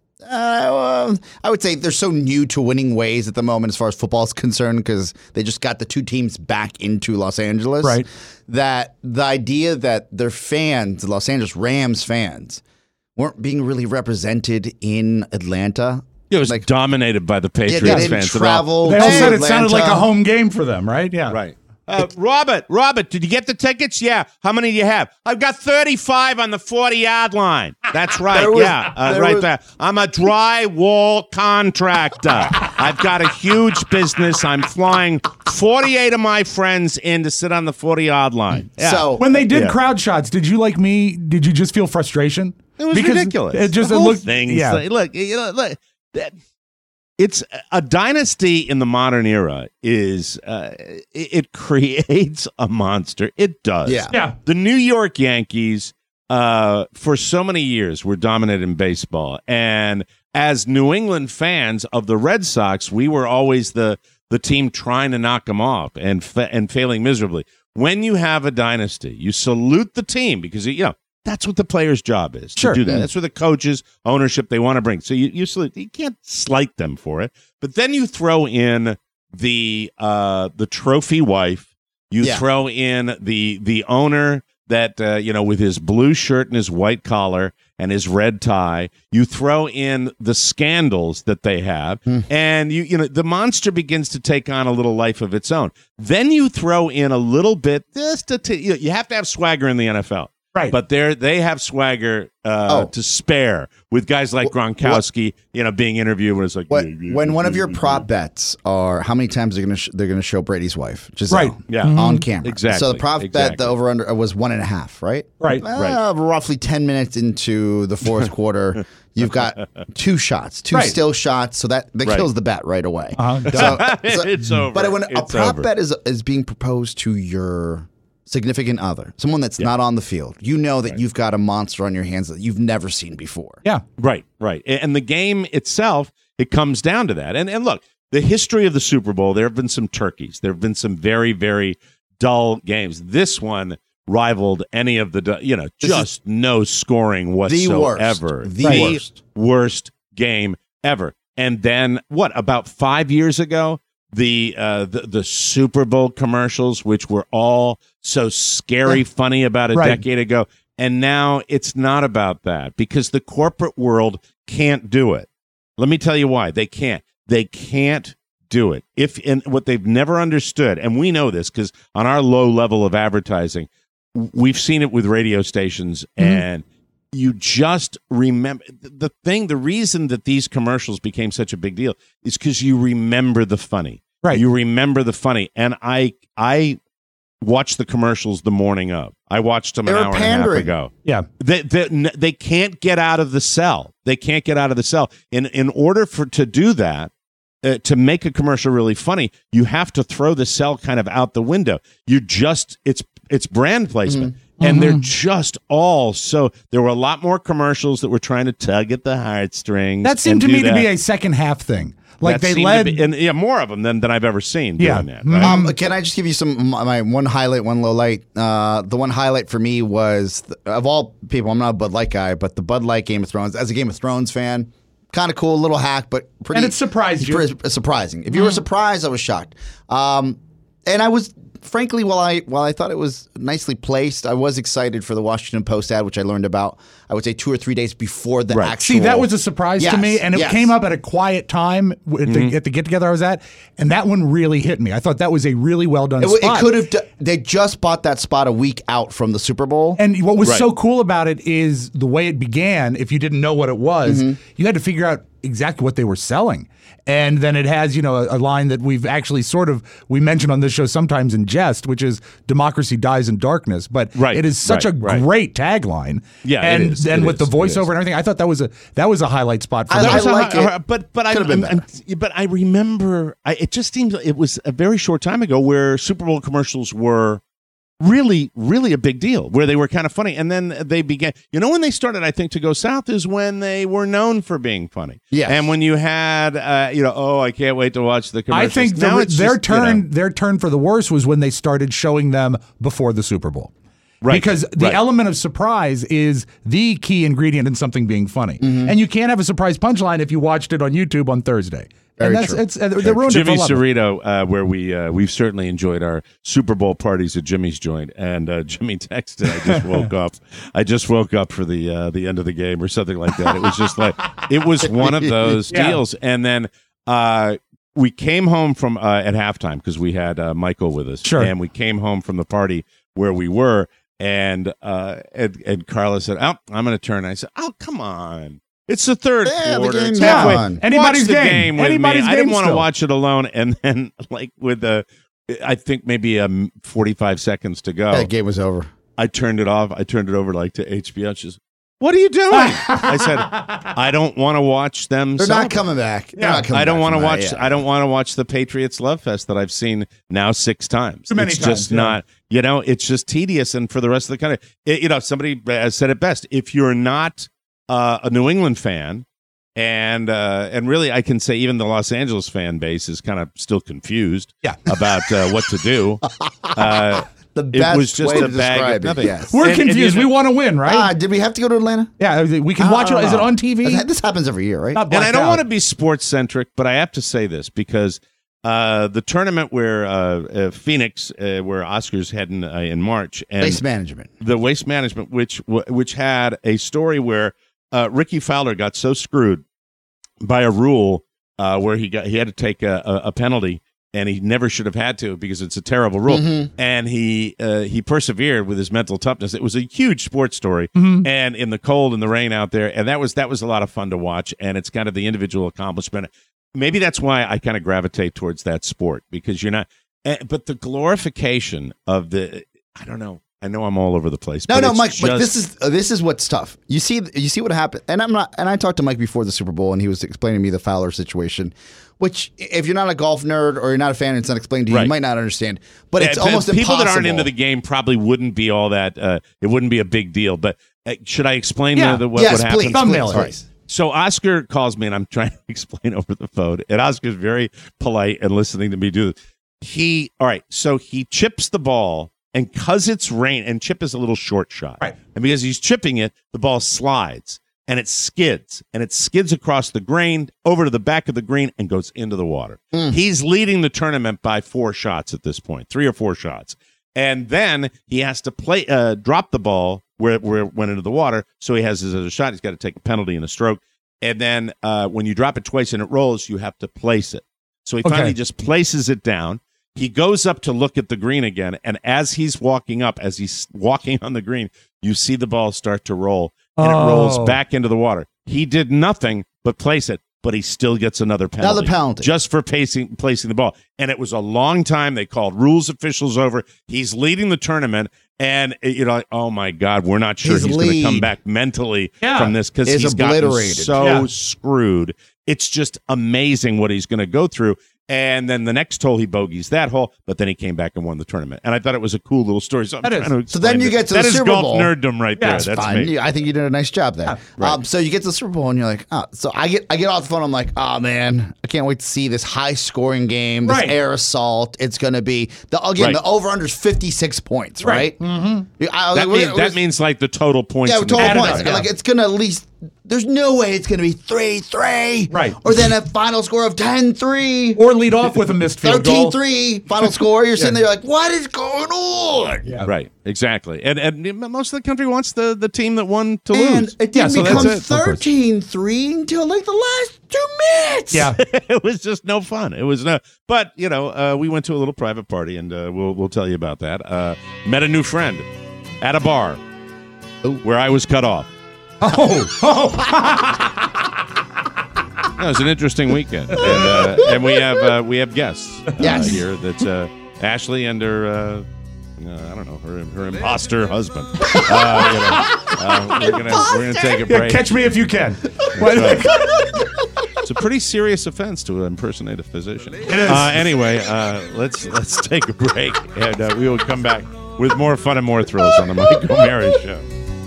uh, I would say they're so new to winning ways at the moment as far as football is concerned, because they just got the two teams back into Los Angeles. Right. That the idea that their fans, the Los Angeles Rams fans, weren't being really represented in Atlanta. It was like, dominated by the Patriots yeah, they fans. travel They all to said it Atlanta. sounded like a home game for them, right? Yeah. Right. Uh, Robert, Robert, did you get the tickets? Yeah. How many do you have? I've got thirty-five on the forty-yard line. That's right. was, yeah, uh, there right was, there. I'm a drywall contractor. I've got a huge business. I'm flying forty-eight of my friends in to sit on the forty-yard line. Yeah. So when they did yeah. crowd shots, did you, like me, did you just feel frustration? It was because ridiculous. It just the it whole looked, thing. yeah. Like, look, you know, look. That, It's a dynasty in the modern era is uh, it, it creates a monster. It does. Yeah. Yeah. The New York Yankees uh, for so many years were dominant in baseball. And as New England fans of the Red Sox, we were always the the team trying to knock them off and fa- and failing miserably. When you have a dynasty, you salute the team because, you know, that's what the player's job is, to Sure. do that. That's what the coaches, ownership, they want to bring. So you you, salute, you can't slight them for it. But then you throw in the uh, the trophy wife. You Yeah. throw in the the owner that, uh, you know, with his blue shirt and his white collar and his red tie. You throw in the scandals that they have. Hmm. And, you you know, the monster begins to take on a little life of its own. Then you throw in a little bit, just to t- you know, you have to have swagger in the N F L. Right. But they they have swagger uh, Oh. to spare with guys like Gronkowski, you know, being interviewed when it's like What, yeah, yeah, when one of yeah, your yeah, prop bets are how many times they're going to sh- they're going to show Brady's wife, Giselle, Right. Yeah. on camera. Exactly. So the prop Exactly. bet, the over under was one and a half, right? Right. Uh, Right. Roughly ten minutes into the fourth quarter, you've got two shots, two Right. still shots, so that that Right. kills the bet right away. Uh-huh. So- so- It's over. But when a It's prop over. bet is is being proposed to your significant other, someone that's not on the field, you know that you've got a monster on your hands that you've never seen before. Yeah. Right, right. A- And the game itself, it comes down to that. And and look, the history of the Super Bowl, there have been some turkeys. There have been some very, very dull games. This one rivaled any of the, du- you know, This just no scoring whatsoever. The worst. worst game ever. And then, what, about five years ago, the uh, the, the Super Bowl commercials, which were all so scary funny about a Right. decade ago. And now it's not about that because the corporate world can't do it. Let me tell you why. They can't. They can't do it. If and what they've never understood, and we know this because on our low level of advertising, we've seen it with radio stations, Mm-hmm. and you just remember the thing. The reason that these commercials became such a big deal is because you remember the funny. Right. You remember the funny. And I I watched the commercials the morning of. I watched them They an were hour pandering. and a half ago. Yeah. They, they they can't get out of the cell. They can't get out of the cell. In in order for to do that, uh, to make a commercial really funny, you have to throw the cell kind of out the window. You just it's it's brand placement. Mm-hmm. And Mm-hmm. they're just all so. There were a lot more commercials that were trying to tug at the heartstrings. That seemed to and do me to that. be a second half thing. Like That they seemed led, to be- and yeah, more of them than, than I've ever seen Yeah. doing that. Right? Um, can I just give you some my my one highlight, one low light? Uh, the one highlight for me was th- of all people. I'm not a Bud Light guy, but the Bud Light Game of Thrones. As a Game of Thrones fan, kind of cool, little hack, but pretty. And it surprised you. pretty surprising. If you were surprised, I was shocked. Um, and I was. Frankly, while I while I thought it was nicely placed, I was excited for the Washington Post ad, which I learned about, I would say, two or three days before the actual. See, that was a surprise Yes, to me, and it yes. came up at a quiet time at the, Mm-hmm. at the get together I was at, and that one really hit me. I thought that was a really well done It, w- spot. it could have. d- They just bought that spot a week out from the Super Bowl. And what was Right. so cool about it is the way it began. If you didn't know what it was, Mm-hmm. you had to figure out exactly what they were selling. And then it has, you know, a, a line that we've actually sort of we mention on this show sometimes in jest, which is "Democracy dies in darkness." But Right, it is such right, a right. great tagline. Yeah, it and is, then it with is, the it voiceover is. and everything, I thought that was a that was a highlight spot for I- me. That was a like hi- it. But but I Could've been I'm- better. I'm- but I remember I, it just seems it was a very short time ago where Super Bowl commercials were really really a big deal, where they were kind of funny, and then they began. You know, when they started, I think, to go south is when they were known for being funny. Yes. And when you had uh, you know, oh, I can't wait to watch the I commercials. think Now the, it's their just, you know, turn their turn for the worse was when they started showing them before the Super Bowl. Right, Because the right. element of surprise is the key ingredient in something being funny. Mm-hmm. And you can't have a surprise punchline if you watched it on YouTube on Thursday. Very and that's true. it's uh, they ruined Jimmy it for a lot of- Cerrito, uh, where we uh, we've certainly enjoyed our Super Bowl parties at Jimmy's joint, and uh, Jimmy texted, "I just woke up. I just woke up for the uh, the end of the game or something like that." It was just like it was one of those Yeah. deals, and then uh, we came home from uh, at halftime because we had uh, Michael with us, Sure. and we came home from the party where we were, and uh, and, and Carla said, "Oh, I'm going to turn." I said, "Oh, come on." It's the third Yeah, the quarter. game's It's halfway. on. Anybody's Watch the game. game with Anybody's me. I didn't game want to still. watch it alone. And then, like with the, I think maybe um, forty-five seconds to go. That game was over. I turned it off. I turned it over like to H B O. She's, "What are you doing?" I said, "I don't want to watch them. They're celebrate. not coming back. They're Yeah. not coming I don't back want to from that, watch. yeah. I don't want to watch the Patriots Love Fest that I've seen now six times. Too many it's times, just yeah. not. You know, it's just tedious. And for the rest of the country, it, you know, somebody has said it best. If you're not uh, a New England fan, and uh, and really, I can say even the Los Angeles fan base is kind of still confused. Yeah. about uh, what to do. Uh, The it best was just way a to bag describe of it, nothing. yes. We're And- and confused. you know- we want to win, right? Ah, did we have to go to Atlanta? yeah, we can watch I it. don't Is it know. on T V? This happens every year, right? Not And I blacked don't out. want to be sports centric, but I have to say this because uh, the tournament where uh, uh, Phoenix, uh, where Oscar's heading uh, in March, and Waste management. the Waste Management, which which had a story where uh, Ricky Fowler got so screwed by a rule uh, where he got he had to take a, a, a penalty. And he never should have had to because it's a terrible rule. Mm-hmm. And he uh, he persevered with his mental toughness. It was a huge sports story, Mm-hmm. and in the cold and the rain out there, and that was that was a lot of fun to watch. And it's kind of the individual accomplishment. Maybe that's why I kind of gravitate towards that sport because you're not. Uh, but the glorification of the I don't know. I know I'm all over the place. No, but no, it's Mike. Just, But this is uh, this is what's tough. You see, you see what happened, and I'm not. And I talked to Mike before the Super Bowl, and he was explaining to me the Fowler situation. Which, if you're not a golf nerd or you're not a fan, and it's not explained to you, Right. you might not understand. But it's Uh, almost people impossible. that aren't into the game probably wouldn't be all that. Uh, it wouldn't be a big deal. But uh, should I explain Yeah. the, the, what, Yes, what happened? please, Thumbnail please, it. please. So Oscar calls me, and I'm trying to explain over the phone. And Oscar's very polite and listening to me do this. He, all right, so he chips the ball, and because it's rain, and chip is a little short shot. Right. And because he's chipping it, the ball slides, and it skids, and it skids across the green, over to the back of the green, and goes into the water. He's leading the tournament by four shots at this point, three or four shots. And then he has to play, uh, drop the ball where, where it went into the water, so he has his other shot. He's got to take a penalty and a stroke. And then uh, when you drop it twice and it rolls, you have to place it. So he Okay. finally just places it down. He goes up to look at the green again, and as he's walking up, as he's walking on the green, you see the ball start to roll. and it rolls Oh. back into the water. He did nothing but place it, but he still gets another penalty. Another penalty. Just for pacing, placing the ball. And it was a long time. They called rules officials over. He's leading the tournament. And, you know, oh, my God, we're not sure His he's going to lead come back mentally Yeah. from this because Is he's gotten obliterated. so Yeah. screwed. It's just amazing what he's going to go through. And then the next hole, he bogeys that hole, but then he came back and won the tournament. And I thought it was a cool little story. So, I'm That is. trying to So then explain you it. get to That the is Super golf Bowl. nerddom right Yeah, there. it's That's fine. me. I think you did a nice job there. Yeah, right. um, so you get to the Super Bowl and you're like, oh. So I get I get off the phone. I'm like, oh man, I can't wait to see this high scoring game, this Right. air assault. It's going to be the again Right. the over under is fifty-six points, right? Mm-hmm. I, That, we're- mean- we're- that means like the total points. yeah, in the total game. points. yeah. Like it's going to at least. There's no way it's going to be three three, Right. Or then a final score of ten three. Or lead off with a missed field thirteen goal. three final score. You're sitting there like, what is going on? Yeah. Right, exactly. And and most of the country wants the, the team that won to And lose. it Yeah, didn't so that's become it, of course. thirteen three until like the last two minutes. Yeah. It was just no fun. It was no, but you know, uh, we went to a little private party, and uh, we'll we'll tell you about that. Uh, met a new friend at a bar where I was cut off. Oh, oh. It was an interesting weekend, and, uh, and we have uh, we have guests uh, Yes. here. That's uh, Ashley and her. Uh, uh, I don't know her her imposter husband. Uh, you know, uh, we're gonna we're gonna take a Yeah, break. catch me if you can. It's a pretty serious offense to impersonate a physician. It is. Uh, anyway, uh, let's let's take a break, and uh, we will come back with more fun and more thrills on the Mike O'Mara Show.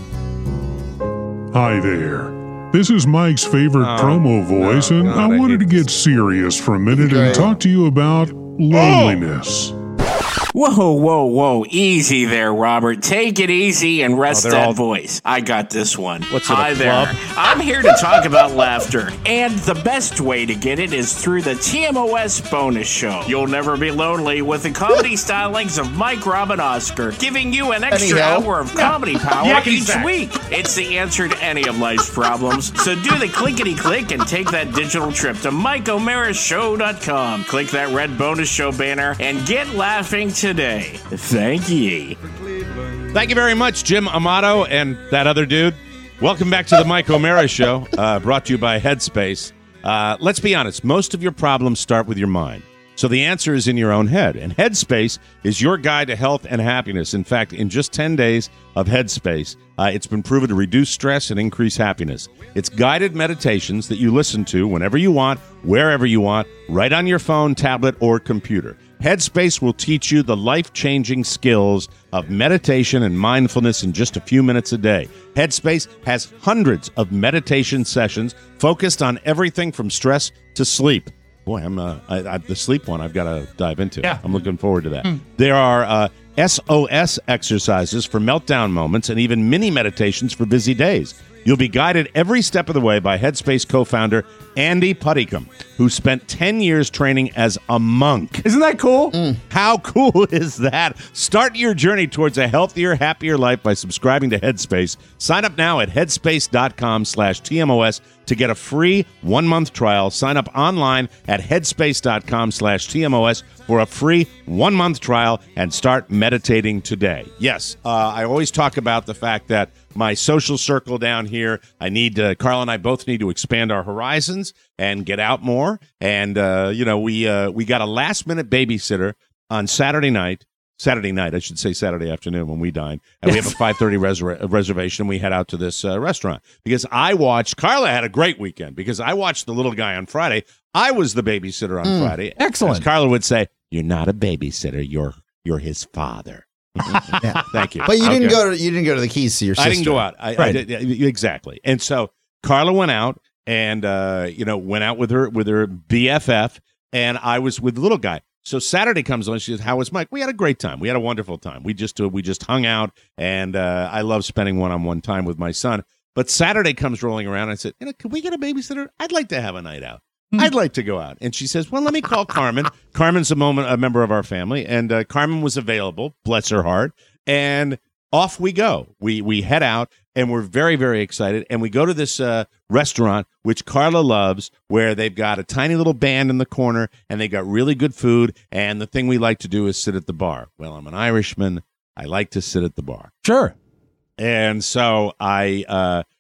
Hi there. This is Mike's favorite Oh, promo voice, no, and God, I I wanted to hate get serious for a minute Okay. and talk to you about loneliness. Whoa, whoa, whoa. Easy there, Robert. Take it easy and rest Oh, that they're all- voice. I got this one. What's it, a Hi there. club? I'm here to talk about laughter. And the best way to get it is through the T M O S bonus show. You'll never be lonely with the comedy stylings of Mike, Rob, and Oscar, giving you an extra Anyhow. hour of comedy power Yakety each sack. week. It's the answer to any of life's problems. So do the clickety click and take that digital trip to Mike O'Mara Show dot com. Click that red bonus show banner and get laughing today. Thank ye. Thank you very much, Jim Amato and that other dude. Welcome back to the Mike O'Mara Show, uh, brought to you by Headspace. Uh, let's be honest, most of your problems start with your mind. So the answer is in your own head. And Headspace is your guide to health and happiness. In fact, in just ten days of Headspace, uh, it's been proven to reduce stress and increase happiness. It's guided meditations that you listen to whenever you want, wherever you want, right on your phone, tablet, or computer. Headspace will teach you the life-changing skills of meditation and mindfulness in just a few minutes a day. Headspace has hundreds of meditation sessions focused on everything from stress to sleep. Boy, I'm uh, I, I, the sleep one I've got to dive into. Yeah. I'm looking forward to that. There are uh, S O S exercises for meltdown moments and even mini meditations for busy days. You'll be guided every step of the way by Headspace co-founder Andy Puddicombe, who spent ten years training as a monk. Isn't that cool? How cool is that? Start your journey towards a healthier, happier life by subscribing to Headspace. Sign up now at headspace.com slash TMOS to get a free one-month trial. Sign up online at headspace.com slash TMOS for a free one-month trial and start meditating today. Yes, uh, I always talk about the fact that my social circle down here, I need to, Carl and I both need to expand our horizons and get out more. And, uh, you know, we uh, we got a last-minute babysitter on Saturday night. Saturday night, I should say Saturday afternoon when we dine. And we have a five thirty reser- reservation. We head out to this uh, restaurant because I watched, Carla had a great weekend because I watched the little guy on Friday. I was the babysitter on Mm, Friday. excellent. As Carla would say, you're not a babysitter. You're you're his father. Thank you. But you didn't Okay. go to you didn't go to the Keys to your sister. I didn't go out. I, I Right. did, yeah, exactly. And so Carla went out and uh, you know went out with her with her B F F, and I was with the little guy. So Saturday comes on. She says, "How was Mike?" We had a great time. We had a wonderful time. We just uh, we just hung out, and uh, I love spending one on one time with my son. But Saturday comes rolling around. And I said, "You know, can we get a babysitter? I'd like to have a night out. I'd like to go out." And she says, "Well, let me call Carmen." Carmen's a moment a member of our family, and uh, Carmen was available. Bless her heart. And off we go. We we head out, and we're very, very excited. And we go to this uh, restaurant, which Carla loves, where they've got a tiny little band in the corner, and they got really good food. And the thing we like to do is sit at the bar. Well, I'm an Irishman. I like to sit at the bar. Sure. And so I uh,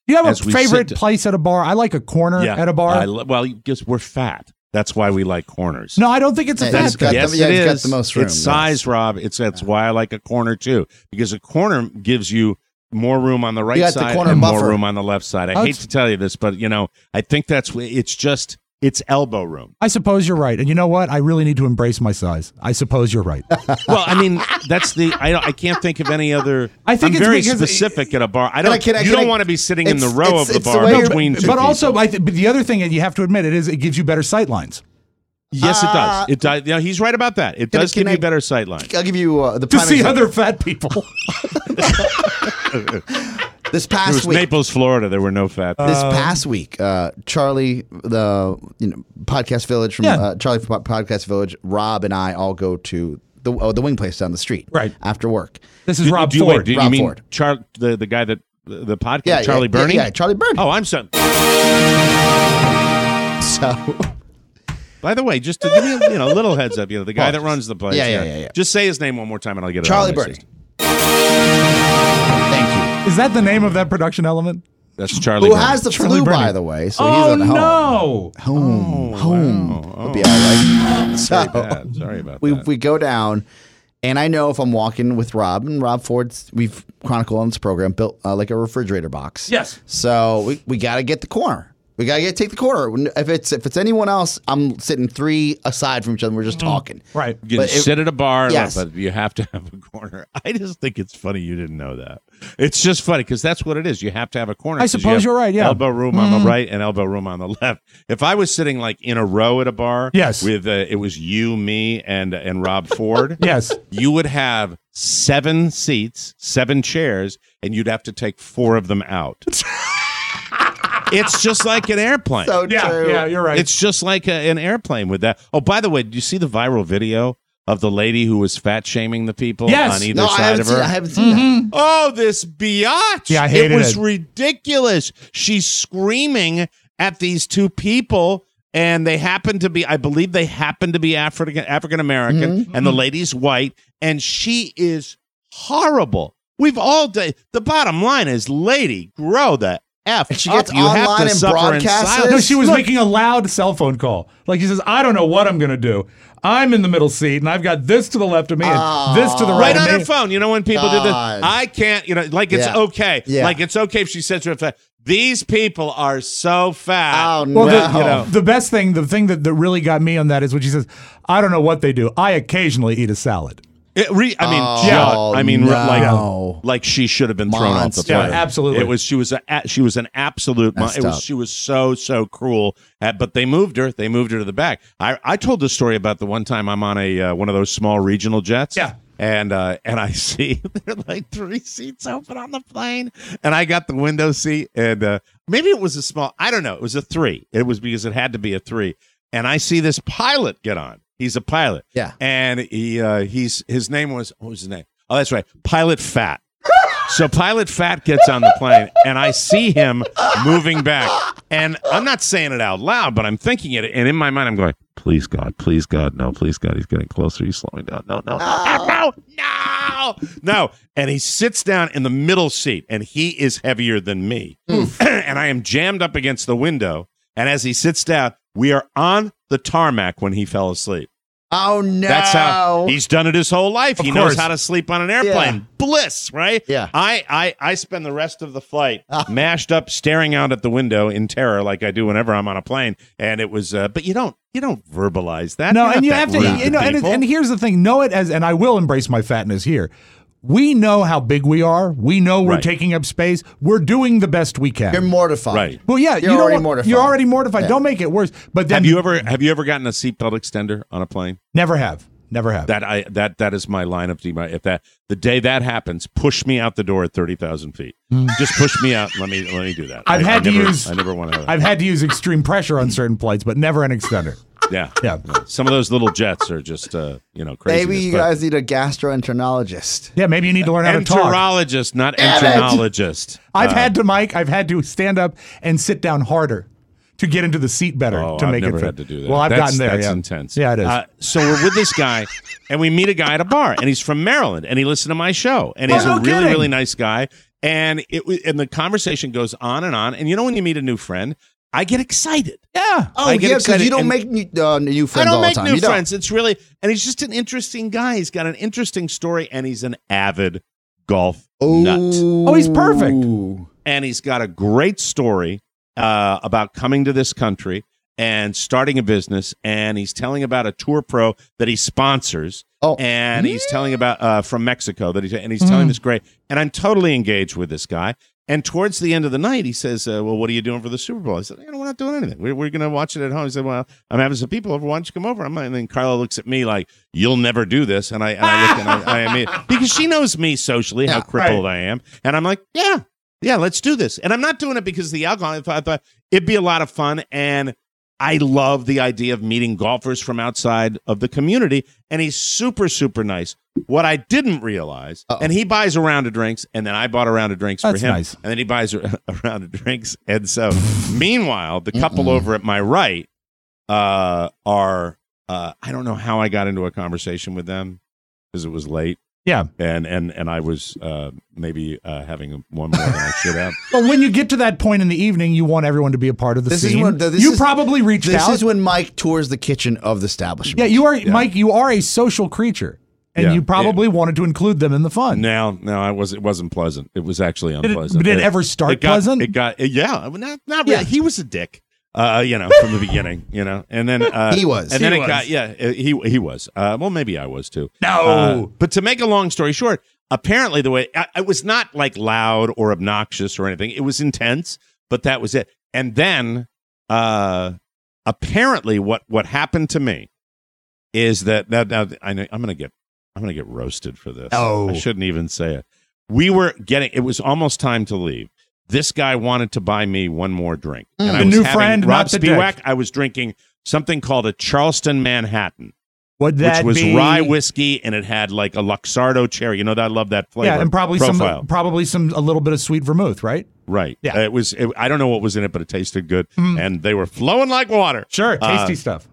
Do you have as a we favorite sit- place at a bar? I like a corner Yeah, at a bar. I lo- well, because we're fat. That's why we like corners. No, I don't think it's a Yeah, fat he's got thing. Yes, the- yeah, it he's got is. the most room, It's size, Rob. It's that's why I like a corner too, because a corner gives you more room on the right You got the side corner and more buffer. room on the left side. I Oh, hate it's- to tell you this, but you know, I think that's wh- it's just it's elbow room. I suppose you're right. And you know what? I really need to embrace my size. I suppose you're right. Well, I mean, that's the I don't, I can't think of any other. I think I'm it's very because- specific at a bar. I I- don't. can I- you can don't I- want to be sitting in the it's- row it's- of the it's the bar way you're- between two But also, people. I th- but the other thing you have to admit it is it gives you better sight lines. Yes, it Uh, does. It does. You know, he's right about that. It Can I- does can give I- you better sight lines. I'll give you uh, the To prime see example. other fat people. This It past was week. Naples, Florida. There were no fat. This past week, uh, Charlie, the you know podcast village from Yeah. uh, Charlie from Podcast Village, Rob and I all go to the uh, the wing place down the street, Right. after work. This is Did- Rob do you, Ford. Wait, do you Rob mean Ford. Char- the the guy that the, the podcast Yeah, Charlie yeah, Burney? Yeah, yeah, Charlie Burney. Oh, I'm so. So, By the way, just to give you you know a little heads up, you know the guy that runs the place. Yeah, yeah, yeah, yeah. Just say his name one more time, and I'll get it. Charlie out of my Burney. system. Thank you. Is that the name of that production element? That's Charlie. Who Burney. has the Charlie flu, Burney. by the way? So Oh, he's at home. no. Home, Oh, home. wow. Would be all right. So Very bad. Sorry about we that. we go down, and I know if I'm walking with Rob and Rob Ford's, we've chronicled on this program, built uh, like a refrigerator box. Yes. So we, we got to get the corner. We gotta get take the corner. When- If it's if it's anyone else, I'm sitting three aside from each other. We're just talking. Right. You can But if- sit at a bar, Yes. but you have to have a corner. I just think it's funny you didn't know that. It's just funny because that's what it is. You have to have a corner. I 'cause you suppose have you're right, yeah. Elbow room on the right and elbow room on the left. If I was sitting like in a row at a bar, Yes. with uh, it was you, me, and and Rob Ford, Yes. you would have seven seats, seven chairs, and you'd have to take four of them out. It's just like an airplane. So Yeah, true. yeah, you're right. It's just like a, an airplane with that. Oh, by the way, did you see the viral video of the lady who was fat shaming the people Yes. on either No, I side haven't of seen. her? I haven't seen that. Oh, this biatch. Yeah, I hated it. was it. ridiculous. She's screaming at these two people, and they happen to be, I believe they happen to be African African American, Mm-hmm. and the lady's white, and she is horrible. We've all done. The bottom line is, lady, grow the F And she up. gets You have online to and suffer in broadcasts silence. No, she was Look, making a loud cell phone call. Like she says, I don't know what I'm going to do. I'm in the middle seat, and I've got this to the left of me and this to the right Right of on me. her phone. You know when people do this? God. I can't, you know, like it's Yeah. okay. Yeah. Like it's okay if she says to her fat. These people are so fat. Oh Well, no! the, you know, the best thing, the thing that, that really got me on that is when she says, I don't know what they do. I occasionally eat a salad. It re, I mean, Oh, John, I mean, no. like, like she should have been thrown off the Monster. plane. Yeah, absolutely. It was she was a she was an absolute. Mon- Messed it was up. she was so so cruel. Uh, but they moved her. They moved her to the back. I I told this story about the one time I'm on a uh, one of those small regional jets. Yeah. And uh, and I see there are like three seats open on the plane, and I got the window seat, and uh, maybe it was a small. I don't know. It was a three. It was because it had to be a three. And I see this pilot get on. He's a pilot. Yeah. And he uh, he's his name was what was his name? Oh, that's right, Pilot Fat. So Pilot Fat gets on the plane, and I see him moving back. And I'm not saying it out loud, but I'm thinking it. And in my mind, I'm going, please, God, please, God, no, please, God. He's getting closer. He's slowing down. No, no, no, no, no, no. And he sits down in the middle seat, and he is heavier than me. And I am jammed up against the window. And as he sits down, we are on the tarmac when he fell asleep. Oh no! That's how he's done it his whole life. Of he course. knows how to sleep on an airplane. Yeah. Bliss, right? Yeah. I, I, I spend the rest of the flight mashed up, staring out at the window in terror, like I do whenever I'm on a plane. And it was, uh, but you don't, you don't verbalize that. No, You're and not you that have to, rude you know, and, people. and here's the thing: know it as, and I will embrace my fatness here. We know how big we are. We know we're Right. taking up space. We're doing the best we can. You're mortified. Right. Well, yeah, You're you don't already want- mortified. You're already mortified. Yeah. Don't make it worse. But then have you ever, have you ever gotten a seatbelt extender on a plane? Never have. Never have. That I that that is my line of demarcation. If that the day that happens, push me out the door at thirty thousand feet. Just push me out. And let me let me do that. I've I, had I to never, use. I never want to. I've had to use extreme pressure on certain flights, but never an extender. Yeah, Yeah. Some of those little jets are just uh, you know crazy. Maybe you guys need a gastroenterologist. Yeah, maybe you need to learn how to talk. Enterologist, not Damn it. enterologist. I've Uh, had to, Mike. I've had to stand up and sit down harder to get into the seat better Oh, to I've make never it fit. had to do that. Well, I've That's- gotten there. That's yeah. intense. Yeah, it is. Uh, so we're with this guy, and we meet a guy at a bar, and he's from Maryland, and he listened to my show, and he's Oh, no a really, kidding. really nice guy. And it w- and the conversation goes on and on. And you know when you meet a new friend, I get excited. Yeah. Oh, I get yeah, because excited. you don't And make new, uh, new friends I don't all make the time. new You don't. friends. It's really, and he's just an interesting guy. He's got an interesting story, and he's an avid golf nut. Oh, he's perfect. And he's got a great story uh, about coming to this country and starting a business. And he's telling about a tour pro that he sponsors. Oh. And he's telling about uh, from Mexico that he's, and he's Mm. telling this great. And I'm totally engaged with this guy. And towards the end of the night, he says, uh, well, what are you doing for the Super Bowl? I said, you know, we're not doing anything. We're, we're going to watch it at home. He said, well, I'm having some people over. Why don't you come over? I'm like, and then Carla looks at me like, you'll never do this. And I, and I look and I, I mean, because she knows me socially, how Yeah, crippled I am. And I'm like, yeah, yeah, let's do this. And I'm not doing it because of the alcohol. I thought, I thought it'd be a lot of fun. And I love the idea of meeting golfers from outside of the community. And he's super, super nice. What I didn't realize, Uh-oh. and he buys a round of drinks, and then I bought a round of drinks That's for him. nice. And then he buys a, a round of drinks. And so, meanwhile, the couple over at my right uh, are, uh, I don't know how I got into a conversation with them because it was late. Yeah. And and and I was uh, maybe uh, having one more than I should have. Well, when you get to that point in the evening, you want everyone to be a part of the This scene. is when this you is, probably reached this out. This is when Mike tours the kitchen of the establishment. yeah, you are, Mike. You are a social creature, and Yeah. you probably wanted to include them in the fun. No, no, I was. It wasn't pleasant. It was actually Did it- unpleasant. did it ever start it got, pleasant? It got. It, yeah, not not really. Yeah. He was a dick. Uh, you know, from the beginning. You know, and then uh, He was. and then He it was. got. Yeah, he he was. Uh, well, maybe I was too. No. Uh, but to make a long story short, apparently the way I, it was not like loud or obnoxious or anything. It was intense, but that was it. And then, uh, apparently, what what happened to me is that now, now I know, I'm gonna get I'm gonna get roasted for this. Oh. I shouldn't even say it. We were getting. It was almost time to leave. This guy wanted to buy me one more drink. And The I was new having- friend, Rob not the Spiewak, dick. I was drinking something called a Charleston Manhattan, Would that which was be rye whiskey, and it had like a Luxardo cherry. You know that I love that flavor. Yeah, and probably profile. some probably some a little bit of sweet vermouth, right? Right. Yeah. Uh, it was. It, I don't know what was in it, but it tasted good, and they were flowing like water. Sure, tasty Uh, stuff.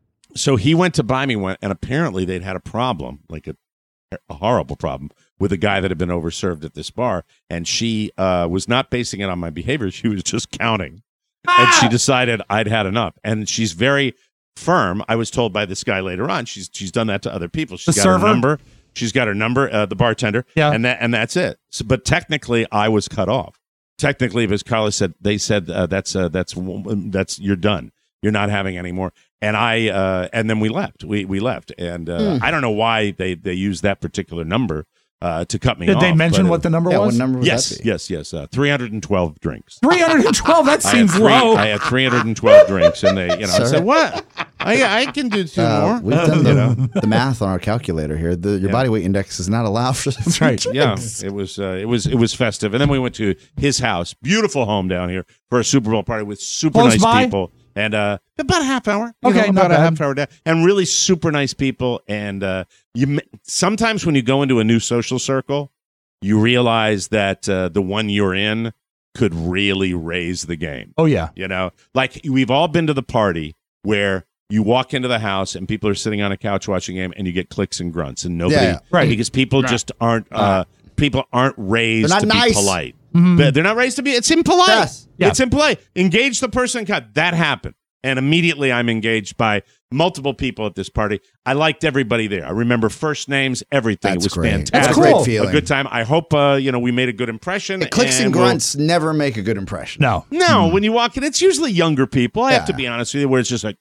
So he went to buy me one, and apparently they'd had a problem, like a, a horrible problem, with a guy that had been overserved at this bar, and she uh, was not basing it on my behavior. She was just counting, and she decided I'd had enough. And she's very firm. I was told by this guy later on. She's she's done that to other people. She's The got server? her number. She's got her number. Uh, the bartender. Yeah. And that and that's it. So, but technically, I was cut off. Technically, because Carla said they said uh, that's uh, that's that's you're done. You're not having any more. And I uh, and then we left. We we left, and uh, Hmm. I don't know why they they used that particular number uh, to cut me Did off. they mention but, what the number Yeah, was? what number would Yes, that be? yes, yes. Uh, three hundred twelve drinks. three hundred twelve. That I seems had three, low. I had three hundred twelve drinks, and they, you know, I Sir? said, "What? I I can do two Uh, more." we've done You the, know? the math on our calculator here. The, your Yeah. body weight index is not allowed for That's right. Yeah, it was uh, it was it was festive, and then we went to his house, beautiful home down here, for a Super Bowl party with super Close nice by? people, and uh, about a half hour, you Okay, know, not about a bad. half hour down, and really super nice people. And uh, you m- sometimes when you go into a new social circle, you realize that uh, the one you're in could really raise the game. Oh yeah. You know, like we've all been to the party where you walk into the house and people are sitting on a couch watching a game, and you get clicks and grunts, and nobody, Yeah, yeah. Right. because people just aren't, uh, people aren't raised They're not to nice. be polite. They're they're not raised to be. It's impolite. Yes. Yeah. It's impolite. Engage the person. God, that happened, and immediately I'm engaged by multiple people at this party. I liked everybody there. I remember first names, everything. That's it was great. fantastic. That's a cool. great feeling. A good time. I hope uh, you know we made a good impression. The clicks and we'll- grunts never make a good impression. No. no, when you walk in, it's usually younger people. I have to Yeah. be honest with you, where it's just like,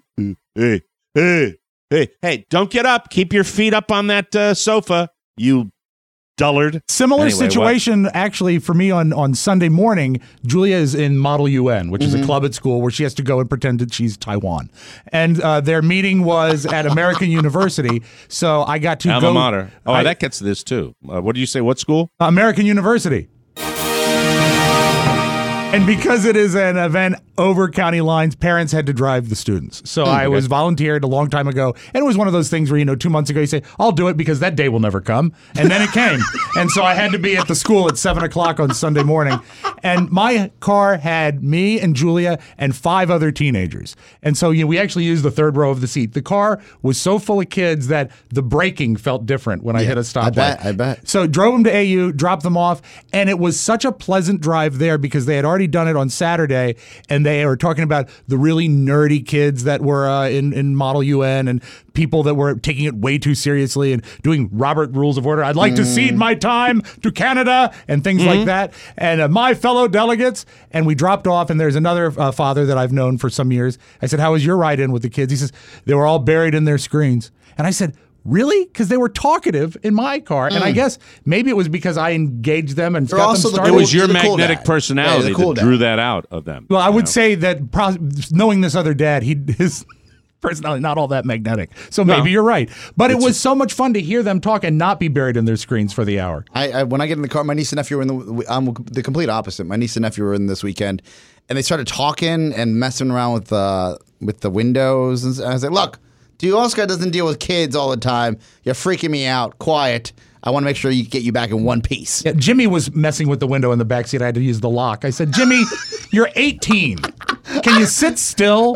hey, hey, hey, hey, don't get up. Keep your feet up on that uh, sofa, you dullard. Similar Anyway, what- situation actually for me on, on Sunday morning. Julia is in Model U N, which Mm-hmm. is a club at school where she has to go and pretend that she's Taiwan. And uh, their meeting was at American University. So I got to Alma go. mater. Oh, I- that gets this too. Uh, what did you say? What school? American University. And because it is an event over county lines, parents had to drive the students. So Mm, I okay. was volunteered a long time ago. And it was one of those things where, you know, two months ago you say, I'll do it because that day will never come. And then it came. And so I had to be at the school at seven o'clock on Sunday morning. And my car had me and Julia and five other teenagers. And so, you know, we actually used the third row of the seat. The car was so full of kids that the braking felt different when I Yeah, hit a stoplight. I bet, I bet. So drove them to A U, dropped them off, and it was such a pleasant drive there because they had already done it on Saturday, and they were talking about the really nerdy kids that were uh, in, in Model U N and people that were taking it way too seriously and doing Robert Rules of Order. I'd like to cede my time to Canada and things like that. And uh, my fellow delegates, and we dropped off, and there's another uh, father that I've known for some years. I said, how was your ride in with the kids? He says, they were all buried in their screens. And I said, really? Because they were talkative in my car. And I Mm. guess maybe it was because I engaged them and They're got also them the started. cool- It was your the cool magnetic dad. personality Yeah, the cool that dad. drew that out of them. Well, I you would know? say that pro- knowing this other dad, he his personality not all that magnetic. So maybe No. you're right. But it It's- was so much fun to hear them talk and not be buried in their screens for the hour. I, I when I get in the car, my niece and nephew were in the. I'm the complete opposite. My niece and nephew were in this weekend, and they started talking and messing around with the with the windows. And I was like, "Look, Oscar doesn't deal with kids all the time. You're freaking me out. Quiet. I want to make sure you get you back in one piece." Yeah, Jimmy was messing with the window in the backseat. I had to use the lock. I said, Jimmy, you're eighteen. Can you sit still?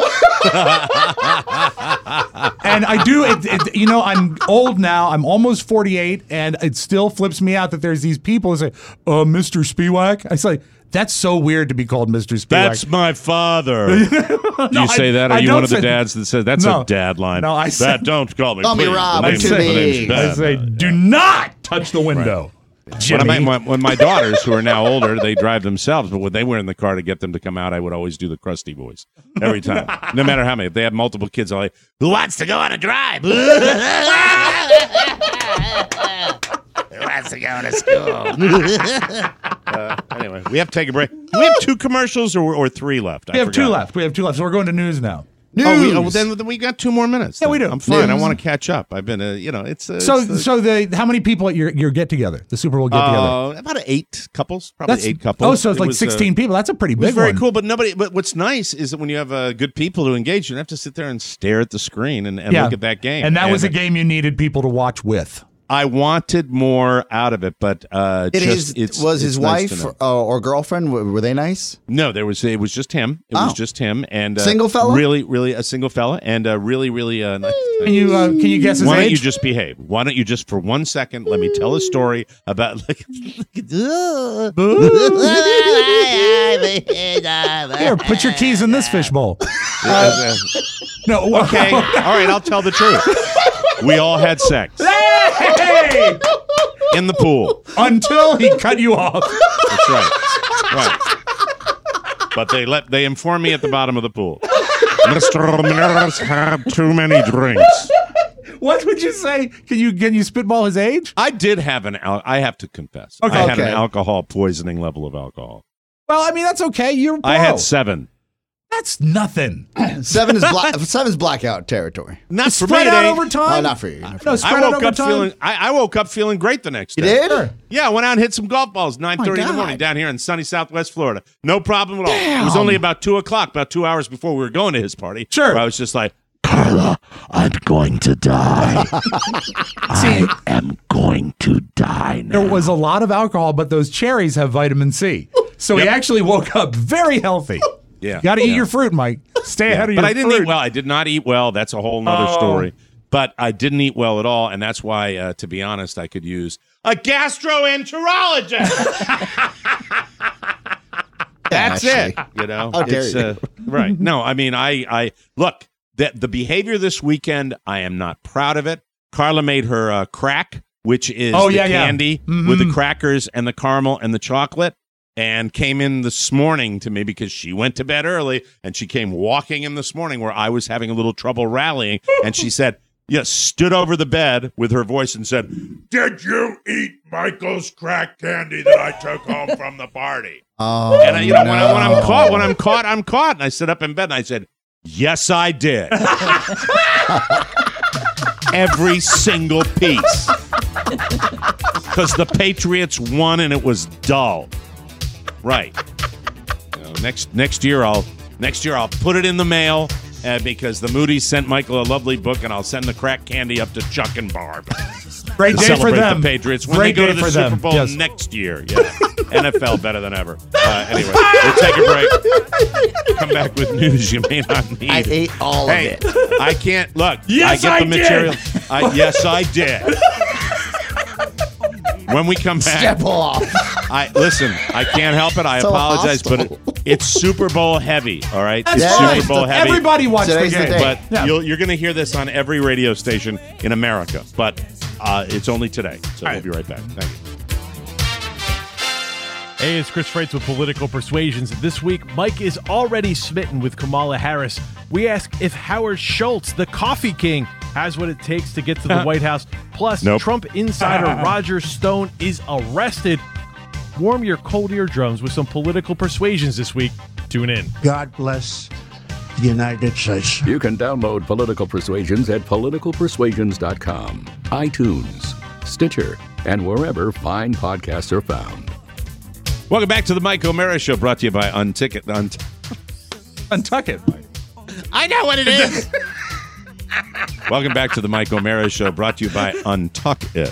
And I do, it, it, you know, I'm old now. I'm almost forty-eight, and it still flips me out that there's these people who say, uh, Mister Spiewak. I say, that's so weird to be called Mister Spiewak. That's my father. Do No, you say I- that? Are I you don't one of the say- dads that says that's No. a dad line? No, I say- that don't call me. Call me please. Rob My or name's- Timmy. my name's I Ben. say, do not touch the window. When, Jimmy. I, when, when my daughters, who are now older, they drive themselves, but when they were in the car to get them to come out, I would always do the crusty voice every time, no matter how many. If they had multiple kids, I'm like, who wants to go on a drive? Who wants to go to school? uh, anyway, we have to take a break. Do we have two commercials or, or three left? We I have two forgot. left. We have two left. So we're going to news now. Oh, we, oh, then, then we got two more minutes. Yeah, then. we do. I'm fine. I News. want to catch up. I've been, uh, you know, it's uh, So, it's the- so the how many people at your your get together, the Super Bowl get together? Uh, about eight couples, probably That's- eight couples. oh, so it's It like was, uh, sixteen people. That's a pretty It was big very one. cool, but nobody. But what's nice is that when you have uh, good people to engage, you don't have to sit there and stare at the screen and, and Yeah. look at that game. And that was a game you needed people to watch with. I wanted more out of it, but uh, It just is. it's, was it's his nice to wife know. uh, or girlfriend? Were, were they nice? No, there was. It was just him. It Oh. was just him and uh, Single fella? Really, really a single fella, and uh, really, really uh, nice. Can you uh, can you guess his Why don't age? you just behave? Why don't you just for one second let me tell a story about like Here, put your keys in this fishbowl. Uh, no, okay, all right, I'll tell the truth. We all had sex Hey! in the pool. Until he cut you off. That's right. Right. But they let they informed me at the bottom of the pool. Mister Ramirez had too many drinks. What would you say? Can you can you spitball his age? I did have an al- I have to confess. Okay. I had Okay. an alcohol poisoning level of alcohol. Well, I mean that's okay. You're I pro. had seven. That's nothing. Seven is black. Seven's blackout territory. Not for Spread me. out it over ain't. time. Oh, not for you. Not for No, you. spread I out woke over up time. feeling I, I woke up feeling great the next You day. did? Yeah, I went out and hit some golf balls nine thirty in the God. morning down here in sunny Southwest Florida. No problem at all. It was only about two o'clock, about two hours before we were going to his party. Sure. where I was just like, Carla, I'm going to die. I am going to die now. There was a lot of alcohol, but those cherries have vitamin C. So he Yep. actually woke up very healthy. yeah. Got to eat yeah. your fruit, Mike. Stay ahead of But your I didn't fruit. eat well. I did not eat well. That's a whole nother Oh. story. But I didn't eat well at all, and that's why, uh, to be honest, I could use a gastroenterologist. That's Ashley. it. You know, How dare it's, you. Uh, right? No, I mean, I, I look that the behavior this weekend. I am not proud of it. Carla made her uh, crack, which is Oh, the yeah, yeah. candy Mhm. with the crackers and the caramel and the chocolate. And came in this morning to me because she went to bed early, and she came walking in this morning where I was having a little trouble rallying, and she said, "Yes," stood over the bed with her voice and said, Did you eat Michael's crack candy that I took home from the party? Oh, and I, you know, when, I, when I'm no. caught, when I'm caught, I'm caught. And I sit up in bed and I said, "Yes, I did." Every single piece. Because the Patriots won and it was dull. Right. You know, next next year I'll next year I'll put it in the mail uh, because the Moody's sent Michael a lovely book, and I'll send the crack candy up to Chuck and Barb. Great day Celebrate for them. the Patriots when Great they go day to the for Super them. Bowl Yes. next year. Yeah, N F L better than ever. Uh, anyway, we'll take a break. Come back with news you may not need. I ate all hey, of it. I can't look. Yes, I get I the did. material. I, yes, I did. When we come back, Step off. I listen. I can't help it. I So apologize, hostile. but it, it's Super Bowl heavy. All right, That's it's fine. Super Bowl heavy. Everybody watched Today's the the game. day. But Yeah. you'll, you're going to hear this on every radio station in America. But uh, it's only today, so All we'll right. be right back. Thank you. Hey, it's Chris Freitz with Political Persuasions. This week, Mike is already smitten with Kamala Harris. We ask if Howard Schultz, the coffee king, has what it takes to get to the White House. Plus, Nope. Trump insider Roger Stone is arrested. Warm your cold eardrums with some Political Persuasions this week. Tune in. God bless the United States. You can download Political Persuasions at political persuasions dot com, iTunes, Stitcher, and wherever fine podcasts are found. Welcome back to the Mike O'Mara Show, brought to you by Unticket. Unt- Untuck it. I know what it is. Welcome back to the Mike O'Mara Show, brought to you by Untuck It.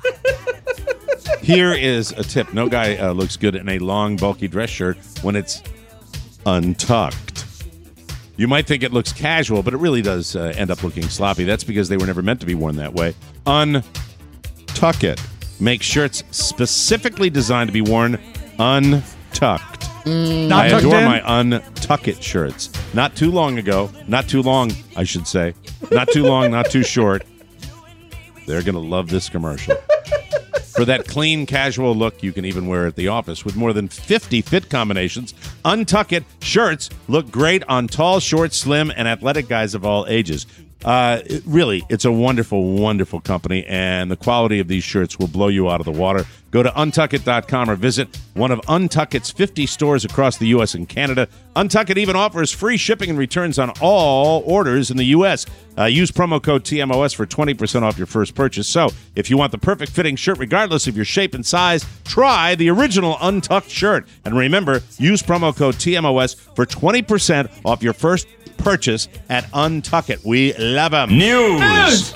Here is a tip. No guy uh, looks good in a long, bulky dress shirt when it's untucked. You might think it looks casual, but it really does uh, end up looking sloppy. That's because they were never meant to be worn that way. Untuck it. Make shirts specifically designed to be worn untucked. Not I tucked adore in? my untuck it shirts. Not too long ago. Not too long, I should say. Not too long, not too short. They're going to love this commercial. For that clean, casual look, you can even wear it at the office. With more than fifty fit combinations, Untuck It shirts look great on tall, short, slim, and athletic guys of all ages. Uh, it, really, it's a wonderful, wonderful company, and the quality of these shirts will blow you out of the water. Go to untuck it dot com or visit one of Untuck It's fifty stores across the U S and Canada. Untuck It even offers free shipping and returns on all orders in the U S. Uh, use promo code T M O S for twenty percent off your first purchase. So, if you want the perfect fitting shirt, regardless of your shape and size, try the original Untucked shirt. And remember, use promo code T M O S for twenty percent off your first purchase at Untuck It. We love them. News.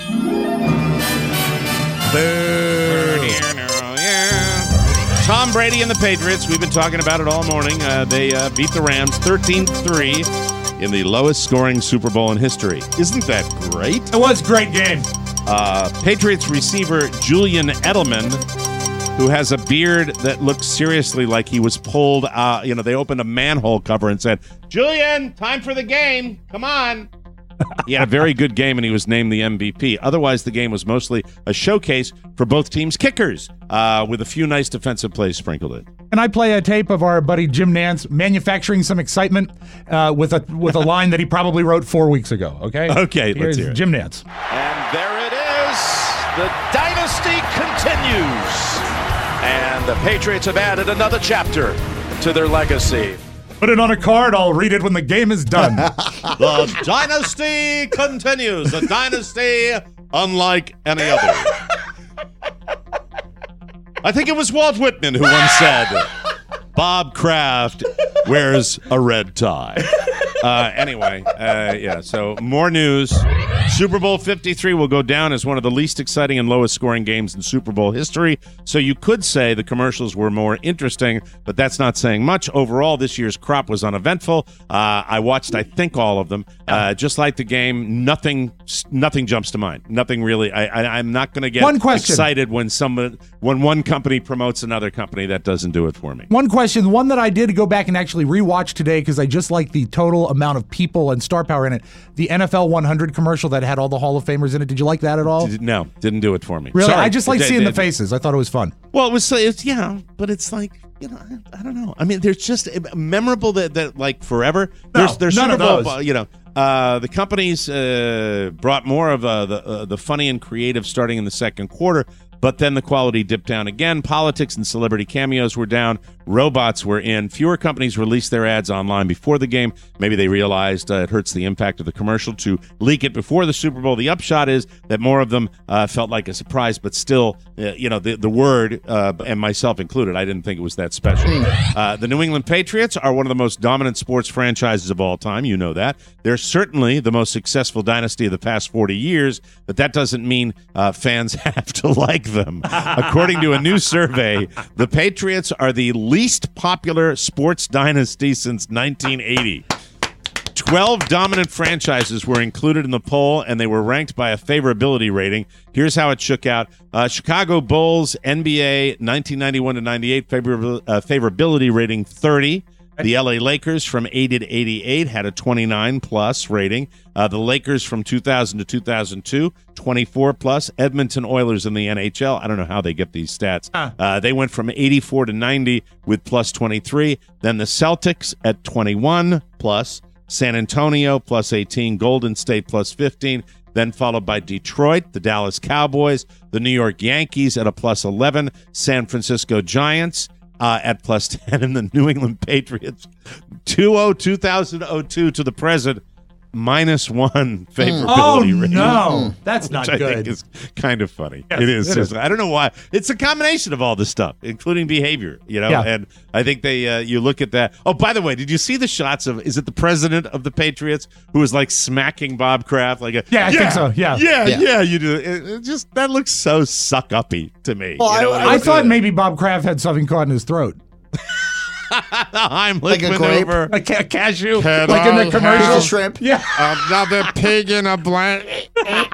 Tom Brady and the Patriots, we've been talking about it all morning. Uh, they uh, beat the Rams thirteen three in the lowest scoring Super Bowl in history. Isn't that great? It was a great game. Uh, Patriots receiver Julian Edelman, who has a beard that looks seriously like he was pulled, uh, you know, they opened a manhole cover and said, Julian, time for the game. Come on. He had a very good game, and he was named the M V P. Otherwise, the game was mostly a showcase for both teams' kickers, uh, with a few nice defensive plays sprinkled in. And I play a tape of our buddy Jim Nance manufacturing some excitement uh, with a with a line that he probably wrote four weeks ago. Okay. Okay, Here's let's hear it. Jim Nance. And there it is. The dynasty continues. And the Patriots have added another chapter to their legacy. Put it on a card. I'll read it when the game is done. The dynasty continues. The dynasty unlike any other. I think it was Walt Whitman who once said, Bob Kraft wears a red tie. Uh, anyway, uh, yeah, so more news. Super Bowl fifty-three will go down as one of the least exciting and lowest scoring games in Super Bowl history. So you could say the commercials were more interesting, but that's not saying much. Overall, this year's crop was uneventful. Uh, I watched, I think, all of them. Uh, just like the game, nothing nothing jumps to mind. Nothing really. I, I, I'm not going to get One question. excited when someone, when one company promotes another company. That doesn't do it for me. One question, one that I did go back and actually rewatch today because I just like the total amount of people and star power in it. The N F L one hundred commercial that had all the Hall of Famers in it. Did you like that at all? No, didn't do it for me. Really? Sorry. I just like It- seeing it- the faces. I thought it was fun. Well, it was, it's, yeah, but it's like, you know, I, I don't know. I mean, there's just memorable that, that like forever. No, there's there's none Super of Bowl, those. you know, uh, the companies uh, brought more of uh, the uh, the funny and creative starting in the second quarter. but then the quality dipped down again. Politics and celebrity cameos were down. Robots were in. Fewer companies released their ads online before the game. Maybe they realized uh, it hurts the impact of the commercial to leak it before the Super Bowl. The upshot is that more of them uh, felt like a surprise, but still, uh, you know, the, the word, uh, and myself included, I didn't think it was that special. Uh, the New England Patriots are one of the most dominant sports franchises of all time. You know that. They're certainly the most successful dynasty of the past forty years, but that doesn't mean uh, fans have to like them. According to a new survey, the Patriots are the least popular sports dynasty since nineteen eighty. twelve dominant franchises were included in the poll, and they were ranked by a favorability rating. Here's how it shook out. Uh, Chicago Bulls, N B A, nineteen ninety-one to ninety-eight, favor- uh, favorability rating thirty. The L A Lakers from eighty to eighty-eight had a twenty-nine plus rating. Uh, the Lakers from two thousand to two thousand two, twenty-four plus. Edmonton Oilers in the N H L. I don't know how they get these stats. Uh, they went from eighty-four to ninety with plus twenty-three. Then the Celtics at twenty-one plus. San Antonio plus eighteen. Golden State plus fifteen. Then followed by Detroit, the Dallas Cowboys, the New York Yankees at a plus eleven. San Francisco Giants Uh, at plus ten, and the New England Patriots, two thousand two to the present, minus one favorability oh, rating. no. That's not which I good. think is kind of funny. Yes, it is. it is. I don't know why. It's a combination of all this stuff, including behavior, you know, Yeah. and I think they, uh, you look at that. Oh, by the way, did you see the shots of, is it the president of the Patriots who was like smacking Bob Kraft? Like, a, Yeah, I think so, yeah. Yeah, yeah, Yeah. you do. It, it just, that looks so suck-uppy to me. Well, you know, I, I thought maybe Bob Kraft had something caught in his throat. I'm Like a grape? A, ca- cashew? Can like in I the commercial? have shrimp? Yeah. Another pig in a blanket.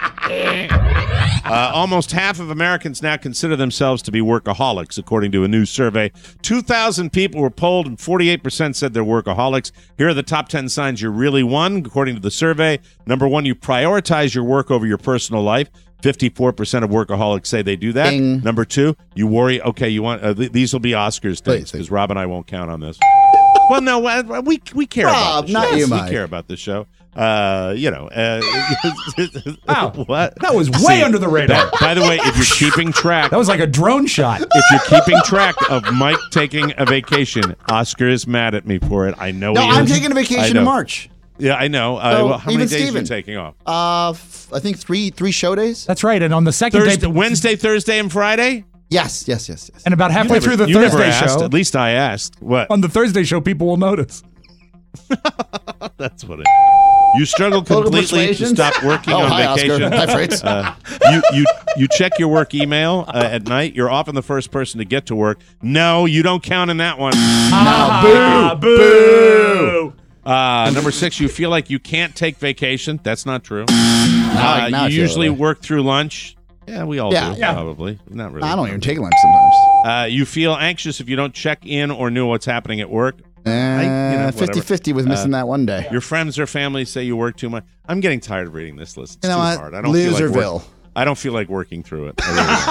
Uh, almost half of Americans now consider themselves to be workaholics, according to a new survey. two thousand people were polled, and forty-eight percent said they're workaholics. Here are the top ten signs you're really one, according to the survey. Number one, you prioritize your work over your personal life. fifty-four percent of workaholics say they do that. Ding. Number two, you worry, okay, you want uh, th- these will be Oscars days, because Rob and I won't count on this. Well, no, uh, we we care about Rob, this not show. you, Yes, we Mike. care about this show. Uh, you know, uh, Wow. what? That was way under the radar. that- by the way, if you're keeping track, That was like a drone shot. if you're keeping track of Mike taking a vacation, Oscar is mad at me for it. I know. No, he I'm is. taking a I vacation know. in March. Yeah, I know. Uh, So, well, how many even days are you Steven. taking off? Uh, f- I think three three show days. That's right. And on the second Thursday, day, Wednesday, Thursday, and Friday. Yes, yes, yes, yes. and about halfway You never- through the you never Thursday asked. show, At least I asked. What? on the Thursday show, people will notice. That's what it. You struggle Political completely to persuasions? stop working Oh, on hi, Oscar. vacation. Hi, Fritz. Uh, you you you check your work email uh, at night. You're often the first person to get to work. No, you don't count in that one. Ah, boo, boo. Uh, number six, you feel like you can't take vacation. That's not true. Now- Uh, now I you feel usually that way. work through lunch. Yeah, we all Yeah. do, Yeah. probably. Not really. I don't even take lunch sometimes. Uh, you feel anxious if you don't check in or know what's happening at work. Uh, I- you know, whatever. fifty-fifty with missing Uh, that one day. Your friends or family say you work too much. I'm getting tired of reading this list. It's You know too what? hard. I don't feel like Loserville. work- I don't feel like working through it. I,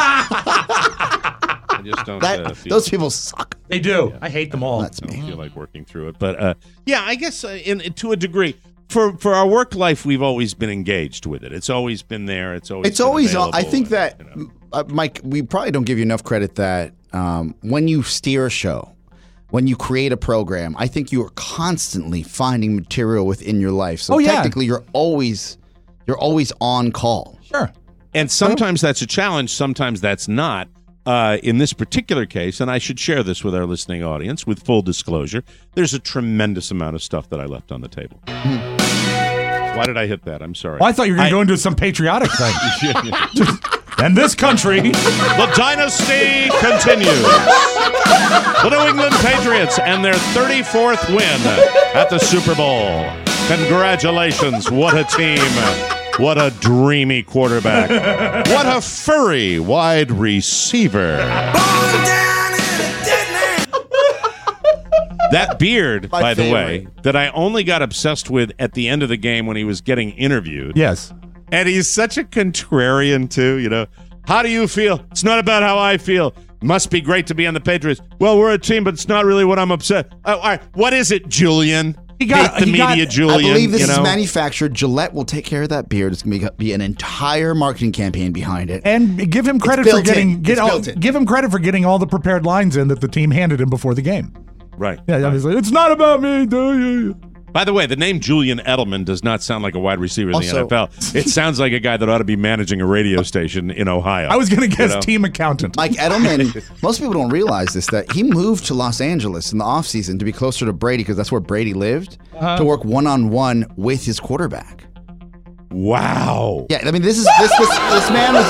really don't. I just don't. That- uh, feel those people suck. They do. I hate them all. That's I don't me. feel like working through it. But uh, yeah, I guess uh, in, to a degree, for for our work life, we've always been engaged with it. It's always been there. It's always. It's been always on. I available, think and, that, you know. uh, Mike, we probably don't give you enough credit that um, when you steer a show, when you create a program, I think you are constantly finding material within your life. So Oh, yeah. technically, you're always you're always on call. Sure. And sometimes that's a challenge, sometimes that's not. Uh, in this particular case, and I should share this with our listening audience with full disclosure, there's a tremendous amount of stuff that I left on the table. Why did I hit that? I'm sorry. Well, I thought you were going to go into some patriotic thing. And this country. The dynasty continues. The New England Patriots and their thirty-fourth win at the Super Bowl. Congratulations. What a team. What a dreamy quarterback. What a furry wide receiver. That beard, My by the favorite. way, that I only got obsessed with at the end of the game when he was getting interviewed. Yes. And he's such a contrarian, too, you know. How do you feel? It's not about how I feel. Must be great to be on the Patriots. Well, we're a team, but it's not really what I'm upset. Uh, all right, what is it, Julian? He got- hate the he media, got- Julian. I believe this you know? is manufactured. Gillette will take care of that beard. It's going to be an entire marketing campaign behind it. And give him credit It's for built getting in. get It's all, built in. give him credit for getting all the prepared lines in that the team handed him before the game. Right. Yeah, obviously, it's not about me. By the way, the name Julian Edelman does not sound like a wide receiver in Also- the N F L. It sounds like a guy that ought to be managing a radio station in Ohio. I was going to guess You know? team accountant. Mike Edelman, most people don't realize this, that he moved to Los Angeles in the offseason to be closer to Brady because that's where Brady lived, Uh-huh. to work one-on-one with his quarterback. Wow. Yeah, I mean, this is this this, this man was.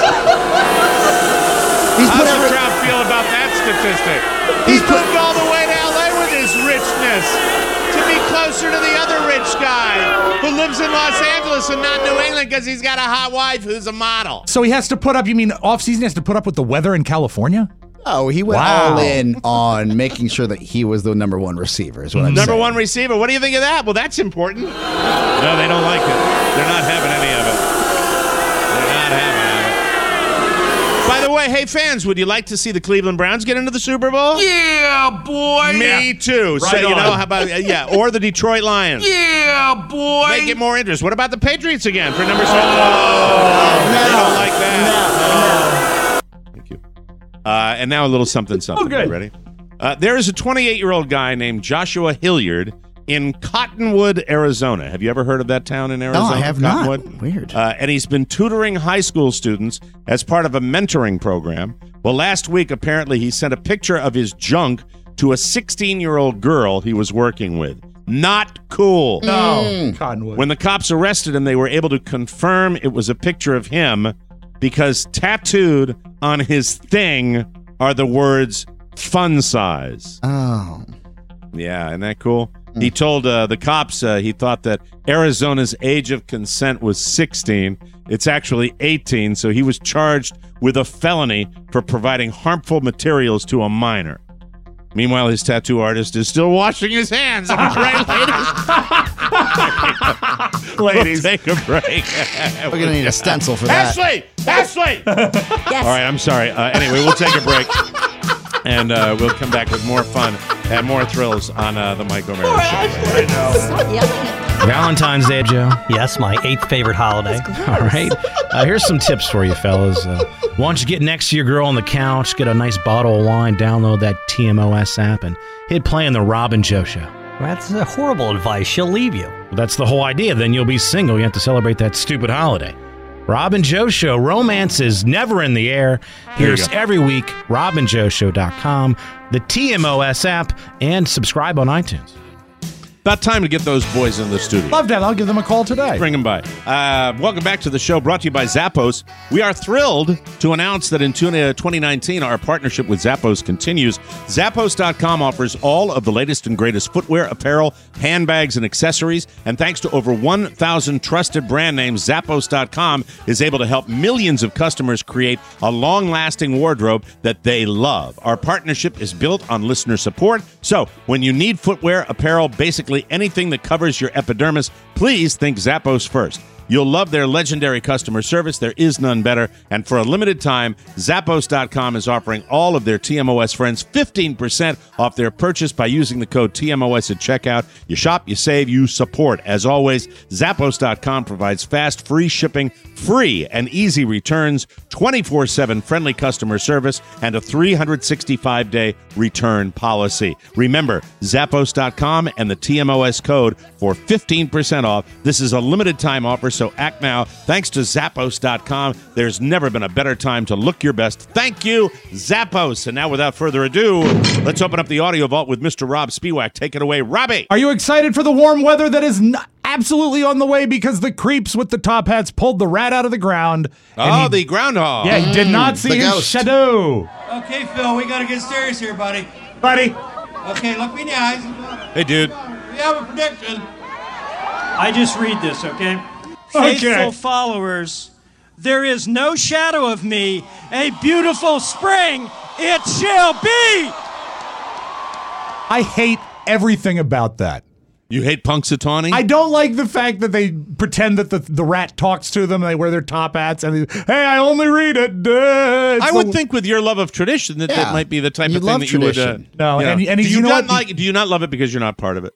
He's How's put the every, crowd feel about that statistic? He's He's put- moved all the way to L A with his richness to be closer to the other rich guy who lives in Los Angeles and not New England because he's got a hot wife who's a model. So he has to put up, you mean off season, he has to put up with the weather in California? Oh, he went Wow. all in on making sure that he was the number one receiver, is what I'm Number saying. one receiver. What do you think of that? Well, that's important. No, they don't like it. They're not having any of it. They're not having it. By the way, hey fans, would you like to see the Cleveland Browns get into the Super Bowl? Yeah, boy. Me too. so Right you on. know how about uh, yeah, or the Detroit Lions. Yeah, boy. Make it more interest. What about the Patriots again for number seven? Oh, they don't like that. Thank you. Uh, and now a little something something. Okay. You ready? Uh, there is a twenty-eight-year-old guy named Joshua Hilliard in Cottonwood, Arizona. Have you ever heard of that town in Arizona? I have Cottonwood? not. Weird. Uh, and he's been tutoring high school students as part of a mentoring program. Well, last week, apparently, he sent a picture of his junk to a sixteen-year-old girl he was working with. Not cool. No. Cottonwood. When the cops arrested him, they were able to confirm it was a picture of him because tattooed on his thing are the words fun size. Oh. Yeah, isn't that cool? He told uh, the cops uh, he thought that Arizona's age of consent was sixteen. It's actually eighteen, so he was charged with a felony for providing harmful materials to a minor. Meanwhile, his tattoo artist is still washing his hands. Am I right, ladies? Ladies. We'll take a break. We're going to need a stencil for that. Ashley! Ashley! All right, I'm sorry. Uh, anyway, we'll take a break, and uh, we'll come back with more fun and more thrills on uh, the Mike O'Mara Show. Valentine's Day, Joe. Yes, my eighth favorite holiday. All right. Uh, here's some tips for you, fellas. Uh, why don't you get next to your girl on the couch, get a nice bottle of wine, download that T M O S app, and hit play on the Rob and Joe Show. That's a horrible advice. She'll leave you. Well, that's the whole idea. Then you'll be single. You have to celebrate that stupid holiday. Rob and Joe Show. Romance is never in the air. There you Here's go. every week. rob and joe show dot com, the T M O S app, and subscribe on iTunes. About time to get those boys in the studio. Love that. I'll give them a call today. Bring them by. Uh, welcome back to the show, brought to you by Zappos. We are thrilled to announce that in twenty nineteen, our partnership with Zappos continues. Zappos dot com offers all of the latest and greatest footwear, apparel, handbags, and accessories. And thanks to over one thousand trusted brand names, Zappos dot com is able to help millions of customers create a long-lasting wardrobe that they love. Our partnership is built on listener support. So when you need footwear, apparel, basically anything that covers your epidermis, please think Zappos first. You'll love their legendary customer service. There is none better. And for a limited time, Zappos dot com is offering all of their T M O S friends fifteen percent off their purchase by using the code T M O S at checkout. You shop, you save, you support. As always, Zappos dot com provides fast, free shipping, free and easy returns, twenty-four seven friendly customer service, and a three hundred sixty-five day return policy. Remember, Zappos dot com and the T M O S code for fifteen percent off. This is a limited time offer, so act now. Thanks to Zappos dot com, there's never been a better time to look your best. Thank you, Zappos. And now, without further ado, let's open up the audio vault with Mister Rob Spiewak. Take it away, Robbie. Are you excited for the warm weather that is n- absolutely on the way because the creeps with the top hats pulled the rat out of the ground? and Oh, he- the groundhog. Yeah, he did not Mm, see the his ghost. shadow. Okay, Phil, we gotta get serious here, buddy. Buddy. Okay, look me in the eyes. Hey, dude. We have a prediction. I just read this, okay? Okay. Faithful followers, there is no shadow of me. A beautiful spring it shall be. I hate everything about that. You hate Punxsutawney? I don't like the fact that they pretend that the, the rat talks to them and they wear their top hats and they, hey, I only read it. Duh. It's I the- would think with your love of tradition that Yeah. that might be the type You of thing love that you would. Uh, tradition. No, you know. and- and do you you know not what? like? Do you not love it because you're not part of it?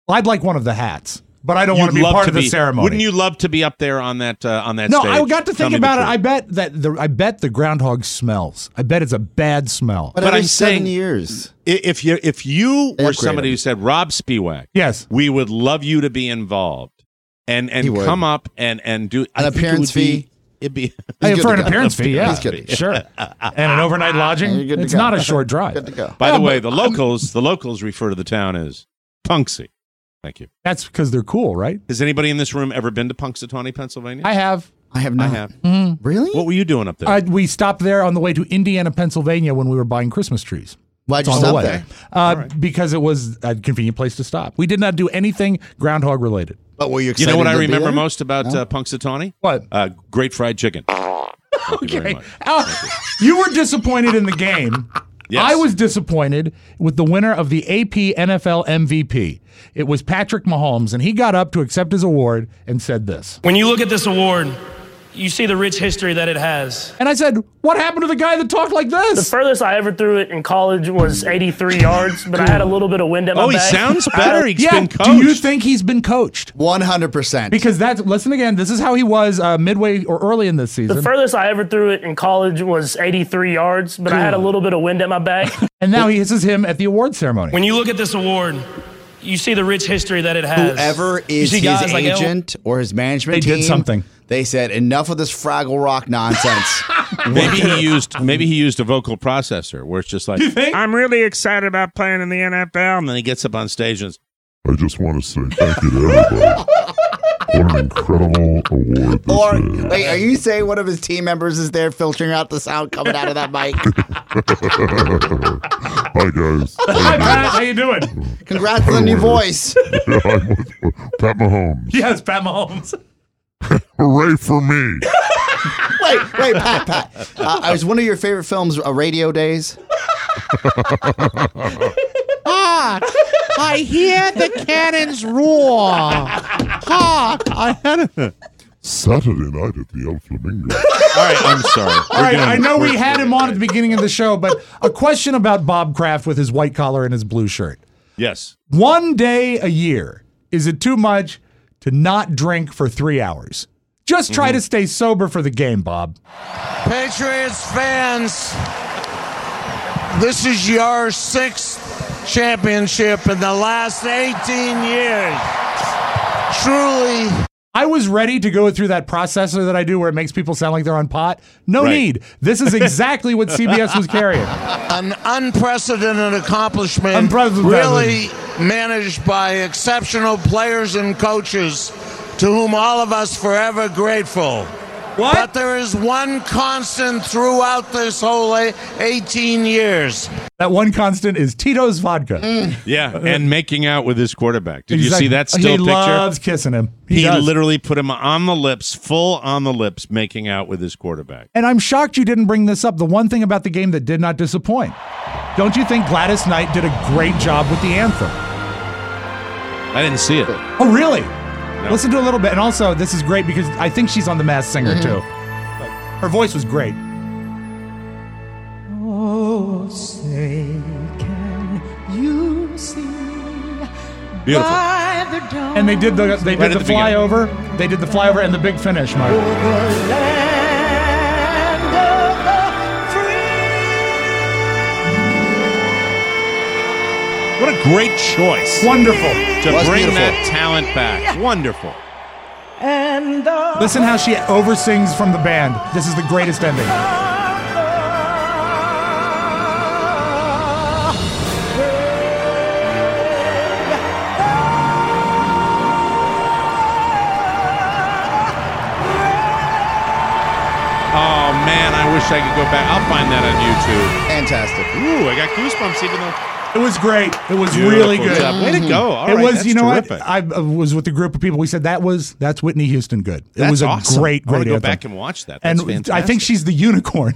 Well, I'd like one of the hats, but I don't You'd want to be love part to of the be- ceremony. Wouldn't you love to be up there on that uh, on that No, stage? I got to Tell think me the about it. truth. I bet that the I bet the groundhog smells. I bet it's a bad smell. But, every seven years. I- If you if you They're were somebody creative. who said Rob Spiewak, yes, we would love you to be involved and He and would. come up and and do I An think it appearance would be- fee. It'd be Hey, good for to an go. appearance fee, yeah, He's good. sure, and an overnight lodging. You're good to It's go. not a short drive. Good to go. By Yeah, the way, but the locals the locals refer to the town as Punxsy. Thank you. That's because they're cool, right? Has anybody in this room ever been to Punxsutawney, Pennsylvania? I have. I have I not. have. Mhm. Really? What were you doing up there? Uh, we stopped there on the way to Indiana, Pennsylvania, when we were buying Christmas trees. Why'd It's you on the stop way. there? Uh, Because it was a convenient place to stop. We did not do anything groundhog related. But were you You excited know what I to be remember there? most about No? uh, Punxsutawney? What? Uh, great fried chicken. Thank you very Okay. much. Uh, you were disappointed in the game. Yes. I was disappointed with the winner of the A P N F L M V P. It was Patrick Mahomes, and he got up to accept his award and said this. When you look at this award, you see the rich history that it has. And I said, what happened to the guy that talked like The this? furthest I ever threw it in college was eighty-three yards, but I had a little bit of wind at my Oh, he back. sounds I- better. He's yeah, been do coached. you think he's been coached? one hundred percent. Because that's, listen again, this is how he was uh, midway or early in this season. The furthest I ever threw it in college was eighty-three yards, but I had a little bit of wind at my back. And now he hisses him at the award ceremony. When you look at this award, you see the rich history that it has. Whoever You is see his guys like El- agent or his management They team, did something. They said enough of this Fraggle Rock nonsense. Maybe he used maybe he used a vocal processor where it's just like You think? I'm really excited about playing in the N F L, and then he gets up on stage and I just want to say thank you to everybody. What an incredible award this Or is. wait, are you saying one of his team members is there filtering out the sound coming out of that mic? Hi guys. Hi, Pat. How you doing? Congrats on the new voice. I'm with Pat Mahomes. Yes, Pat Mahomes. Hooray for me. Wait, wait, Pat, Pat. Uh, I was one of your favorite films, uh, Radio Days. Hark! I hear the cannons roar. Hark! I had a... Saturday night at the El Flamingo. all right, I'm sorry. All right, I know we had him on at the beginning of the show, but a question about Bob Kraft with his white collar and his blue shirt. Yes. One day a year, is it too much to not drink for three hours? Just try to stay sober for the game, Bob. Patriots fans, this is your sixth championship in the last eighteen years. Truly. I was ready to go through that processor that I do where it makes people sound like they're on pot. No Right. need. This is exactly what C B S was carrying. An unprecedented accomplishment, Unprecedented. really managed by exceptional players and coaches to whom all of us forever grateful. What? But there is one constant throughout this whole eight- eighteen years. That one constant is Tito's vodka. Yeah, and making out with his quarterback. Did you Exactly. see that still He picture? loves kissing him. He, He does. literally put him on the lips, full on the lips, making out with his quarterback. And I'm shocked you didn't bring this up. The one thing about the game that did not disappoint. Don't you think Gladys Knight did a great job with the anthem? I didn't see it. Oh, really? Listen to a little bit. And also, this is great because I think she's on The Masked Singer, too. Her voice was great. Oh, say, can you see? Beautiful. By the dawn And they did the they Right did at the the beginning. flyover. They did the flyover and the big finish, Mark. What a great choice. Wonderful. To Was bring beautiful. that talent back. Wonderful. And the Listen how she oversins from the band. This is the greatest ending. Oh, man, I wish I could go back. I'll find that on YouTube. Fantastic. Ooh, I got goosebumps even though... It was great. It was Beautiful really good. job. Way to go. All it right, was, that's you know terrific. what? I uh, was with a group of people. We said that was that's Whitney Houston good. It That's was a awesome. great, I wanna great go anthem. back and watch that. That's and fantastic. I think she's the unicorn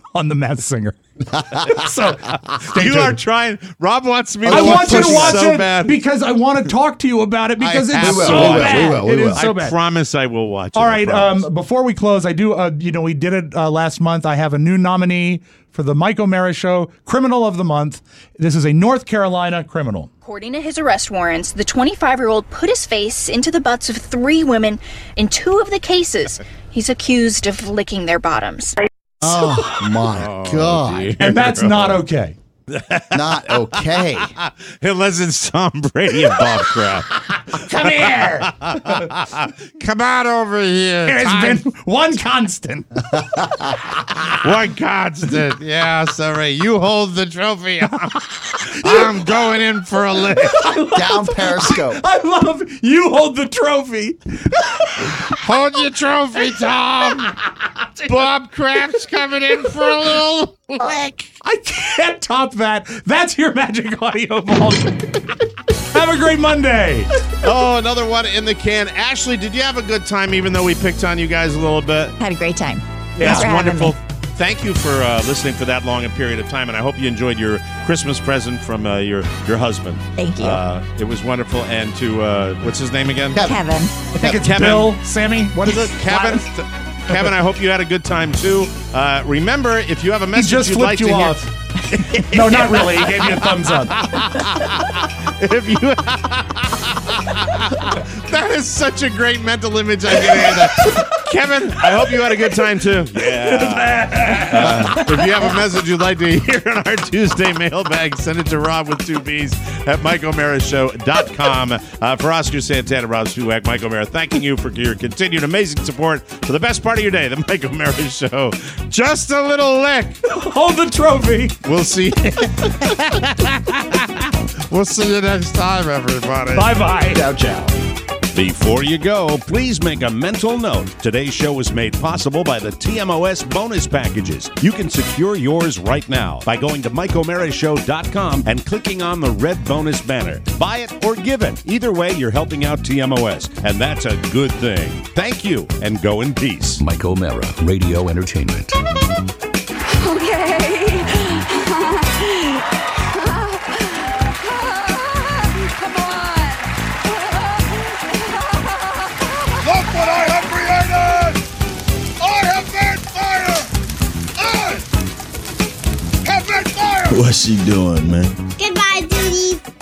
on The Masked Singer. So stay You tuned. are trying. Rob wants me to I watch want you to this watch so it bad. because I want to talk to you about it because I it's have so to watch bad. it. We will, we It will. is so I bad. promise I will watch it. All I right. promise. Um, before we close, I do. Uh, you know, we did it uh, last month. I have a new nominee for the Mike O'Mara Show Criminal of the Month. This is a North Carolina criminal. According to his arrest warrants, the twenty-five-year-old put his face into the butts of three women. In two of the cases, he's accused of licking their bottoms. Oh, my God. And that's not okay. Not okay. Unless it's Tom Brady and Bob Kraft. Come here. Come on over here. There Tom. has been one constant. One constant. Yeah, sorry. You hold the trophy. I'm going in for a lick. Down Periscope. I love you hold the trophy. Hold your trophy, Tom. Bob Kraft's coming in for a little lick. I can't top that. That's your magic audio vault. Have a great Monday. Oh, another one in the can. Ashley, did you have a good time even though we picked on you guys a little bit? Had a great time. Yeah, Thanks it's for having wonderful. me. Thank you for uh, listening for that long a period of time, and I hope you enjoyed your Christmas present from uh, your your husband. Thank you. Uh, it was wonderful, and to uh, what's his name again? Kevin. I think it's Kevin. Bill, Sammy. What is it? Kevin. Kevin, I hope you had a good time too. Uh, remember, if you have a He message just you'd flipped like you to off. hear. No, not really. He gave you a thumbs up. If you, that is such a great mental image. I can hear that. Kevin, I hope you had a good time too. Yeah. Uh, if you have a message you'd like to hear on our Tuesday mailbag, send it to Rob with two B's at Mike O'Mara Show dot com. Uh, for Oscar Santana, Rob Spivak, Mike O'Mara, thanking you for your continued amazing support for the best part of your day, the Mike O'Mara Show. Just a little lick. Hold the trophy. We'll see. We'll see you next time, everybody. Bye-bye. Ciao, ciao. Before you go, please make a mental note. Today's show was made possible by the T M O S bonus packages. You can secure yours right now by going to Mike O'Mara Show dot com and clicking on the red bonus banner. Buy it or give it. Either way, you're helping out T M O S, and that's a good thing. Thank you, and go in peace. Mike O'Mara, Radio Entertainment. Okay. Look what I have created! I have made fire! I have made fire! What's she doing, man? Goodbye, duties.